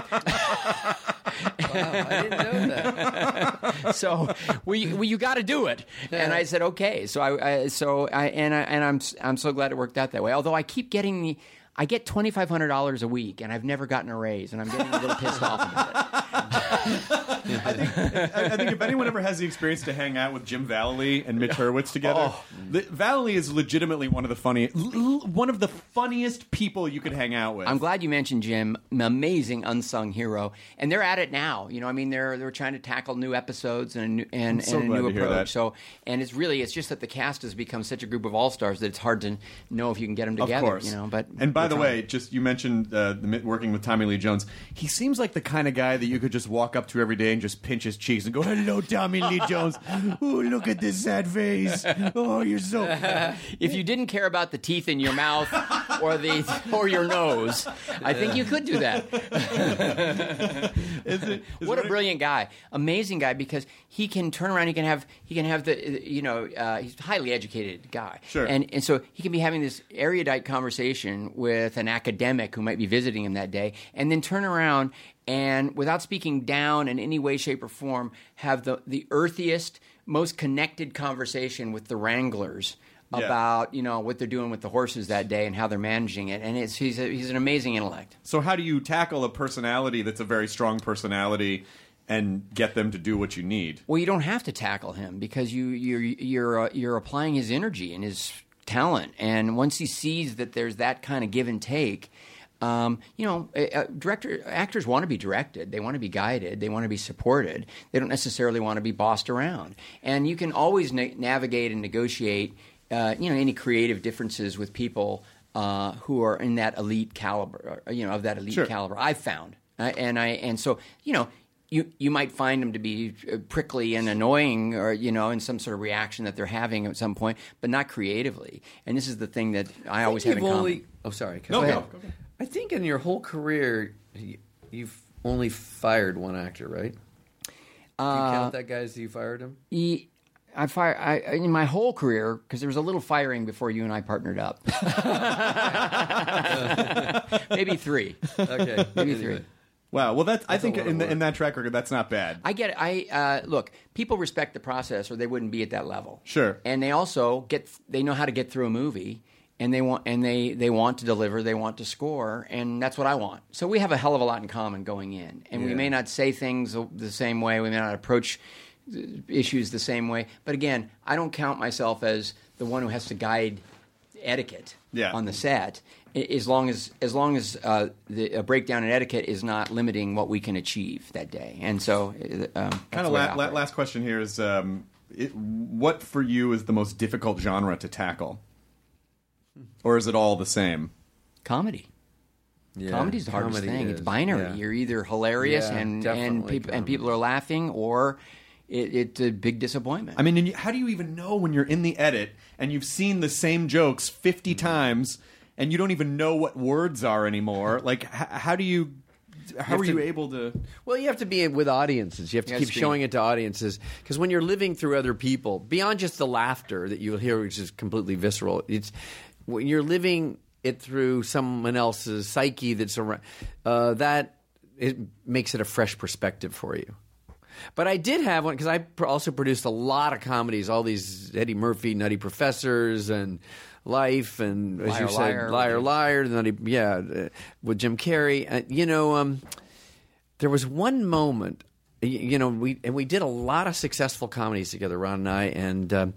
I didn't know that. So, well, you, well, you got to do it. And I said, okay. So I, I so I and I and I'm I'm so glad it worked out that way. Although I keep getting the, I get twenty-five hundred dollars a week, and I've never gotten a raise, and I'm getting a little pissed off about it. I, think, I, I think if anyone ever has the experience to hang out with Jim Vallely and Mitch Hurwitz together, oh. the, Vallely is legitimately one of the funniest, one of the funniest people you could hang out with. I'm glad you mentioned Jim, an amazing unsung hero, and they're at it now. You know, I mean, they're they're trying to tackle new episodes and a new, and, so and a new to hear approach. that. So, and it's really it's just that the cast has become such a group of all stars that it's hard to know if you can get them together. Of course, you know. But and by the trying. way, just you mentioned uh, the, working with Tommy Lee Jones. He seems like the kind of guy that you could just walk up to every day and just pinch his cheeks and go, "Hello, Tommy Lee Jones. Oh, look at this sad face. Oh, you're so." If you didn't care about the teeth in your mouth or the or your nose, I think you could do that. Is it, is what it a brilliant guy, amazing guy, because he can turn around. He can have he can have the you know uh, he's a highly educated guy, Sure. and and so he can be having this erudite conversation with an academic who might be visiting him that day, and then turn around and without speaking down in any way, shape, or form, have the the earthiest, most connected conversation with the wranglers. Yeah. About you know what they're doing with the horses that day and how they're managing it, and it's, he's a, he's an amazing intellect. So how do you tackle a personality that's a very strong personality and get them to do what you need? Well, you don't have to tackle him because you you're you're uh, you're applying his energy and his talent, and once he sees that there's that kind of give and take. Um, you know, uh, director actors want to be directed. They want to be guided. They want to be supported. They don't necessarily want to be bossed around. And you can always na- navigate and negotiate, uh, you know, any creative differences with people uh, who are in that elite caliber. You know, of that elite Sure. caliber. I've found, uh, and I and so you know. You you might find them to be prickly and annoying, or you know, in some sort of reaction that they're having at some point, but not creatively. And this is the thing that I, I always have in You've common. only, oh, sorry. No, Go no, ahead. go ahead. I think in your whole career, you- you've only fired one actor, right? Do you Uh, count that guy as you fired him? He, I fire I, in my whole career because there was a little firing before you and I partnered up. Maybe three. Okay. Maybe anyway. three. Wow. Well, that's, I That's a think lot of in, the, work. in that track record, that's not bad. I get it. I uh, look. People respect the process, or they wouldn't be at that level. Sure. And they also get. They know how to get through a movie, and they want. And they they want to deliver. They want to score, and that's what I want. So we have a hell of a lot in common going in, and we Yeah. may not say things the same way. We may not approach issues the same way. But again, I don't count myself as the one who has to guide etiquette Yeah. on the set. I- As long as as long as uh, the a breakdown in etiquette is not limiting what we can achieve that day, and so uh, um, Kind of la- la- last question here is, um, it, what for you is the most difficult genre to tackle? Or is it all the same? comedy. Yeah, Comedy's the hardest comedy thing. is, It's binary. yeah. You're either hilarious Yeah, and and definitely people and comedy. people are laughing, or it, it's a big disappointment. I mean, and you, how do you even know when you're in the edit and you've seen the same jokes fifty times and you don't even know what words are anymore? Like, h- how do you... How have are to- you able to... Well, you have to be with audiences. You have to You keep gotta see. showing it to audiences because when you're living through other people, beyond just the laughter that you'll hear, which is completely visceral, it's when you're living it through someone else's psyche that's around. Uh, that it makes it a fresh perspective for you. But I did have one because I pr- also produced a lot of comedies, all these Eddie Murphy, Nutty Professors, and Life, and as Liar, you said, Liar. Liar, Liar, Nutty, yeah, uh, with Jim Carrey. Uh, you know, um, there was one moment, y- you know, we and we did a lot of successful comedies together, Ron and I, and um,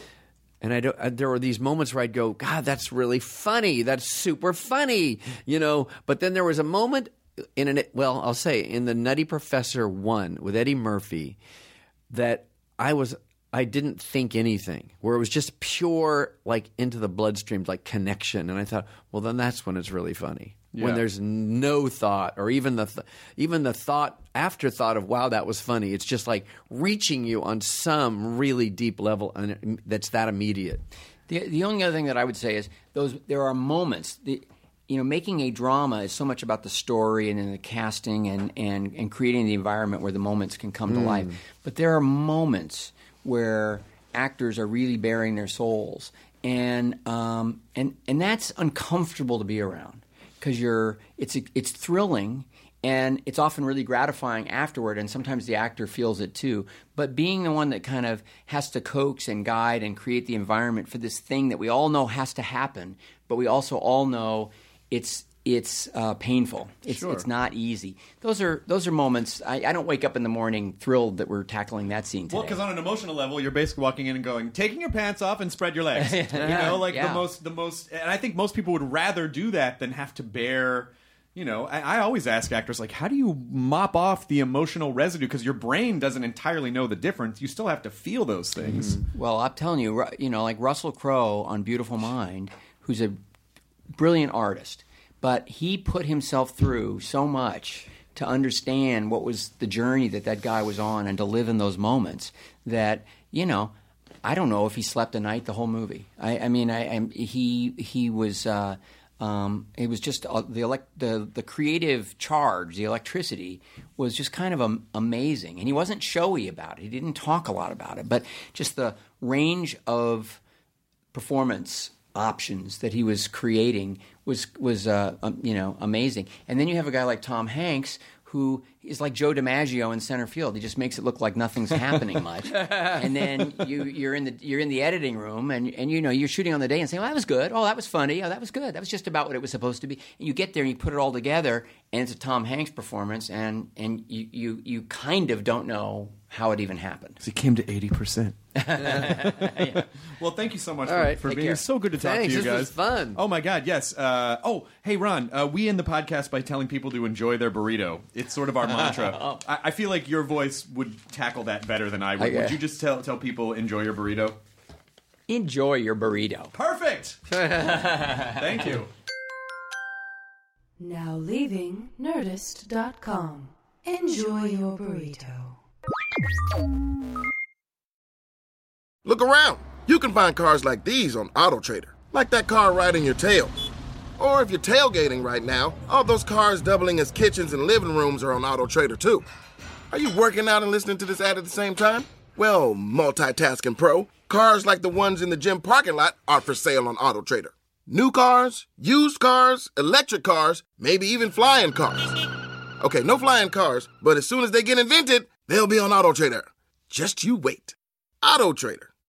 and I don't, uh, there were these moments where I'd go, God, that's really funny, that's super funny, you know. But then there was a moment in an well, I'll say in the Nutty Professor one with Eddie Murphy that I was. I didn't think anything, where it was just pure, like into the bloodstream, like connection. And I thought, well, then that's when it's really funny. When Yeah. there's no thought, or even the th- even the thought afterthought of wow, that was funny. It's just like reaching you on some really deep level, and that's that immediate. The the only other thing that I would say is those there are moments. The, you know, making a drama is so much about the story and then the casting and, and, and creating the environment where the moments can come to life. But there are moments where actors are really bearing their souls, and um, and and that's uncomfortable to be around because you're it's it's thrilling. And it's often really gratifying afterward, and sometimes the actor feels it too. But being the one that kind of has to coax and guide and create the environment for this thing that we all know has to happen, but we also all know it's it's uh, painful. It's Sure. it's not easy. Those are those are moments. I, I don't wake up in the morning thrilled that we're tackling that scene today. Well, because on an emotional level, you're basically walking in and going, taking your pants off and spread your legs. You know, like Yeah. the most, the most, and I think most people would rather do that than have to bear. You know, I, I always ask actors, like, how do you mop off the emotional residue? Because your brain doesn't entirely know the difference. You still have to feel those things. Well, I'm telling you, Ru- you know, like Russell Crowe on Beautiful Mind, who's a brilliant artist, but he put himself through so much to understand what was the journey that that guy was on and to live in those moments that, you know, I don't know if he slept a night the whole movie. I, I mean, I, I he he was. Uh, Um, it was just uh, the, elect- the the creative charge, the electricity was just kind of um, amazing. And he wasn't showy about it. He didn't talk a lot about it, but just the range of performance options that he was creating was was uh, um, you know amazing. And then you have a guy like Tom Hanks, who is like Joe DiMaggio in center field. He just makes it look like nothing's happening much. And then you, you're in the you're in the editing room, and and you know you're shooting on the day and saying, "Well, that was good. Oh, that was funny. Oh, that was good. That was just about what it was supposed to be." And you get there and you put it all together, and it's a Tom Hanks performance, and and you you, you kind of don't know how it even happened. So he came to eighty percent. Yeah. Well, thank you so much All for, right, for take being care. here. So good to talk Thanks, to you this guys. was fun. Oh my God, yes. Uh, oh, hey Ron, uh, we end the podcast by telling people to enjoy their burrito. It's sort of our mantra. Oh. I, I feel like your voice would tackle that better than I would. Okay. Would you just tell tell people enjoy your burrito? Enjoy your burrito. Perfect. Thank you. Now leaving Nerdist dot com. Enjoy your burrito. Look around. You can find cars like these on AutoTrader, like that car riding your tail. Or if you're tailgating right now, all those cars doubling as kitchens and living rooms are on AutoTrader too. Are you working out and listening to this ad at the same time? Well, multitasking pro, cars like the ones in the gym parking lot are for sale on AutoTrader. New cars, used cars, electric cars, maybe even flying cars. Okay, no flying cars, but as soon as they get invented, they'll be on AutoTrader. Just you wait. AutoTrader.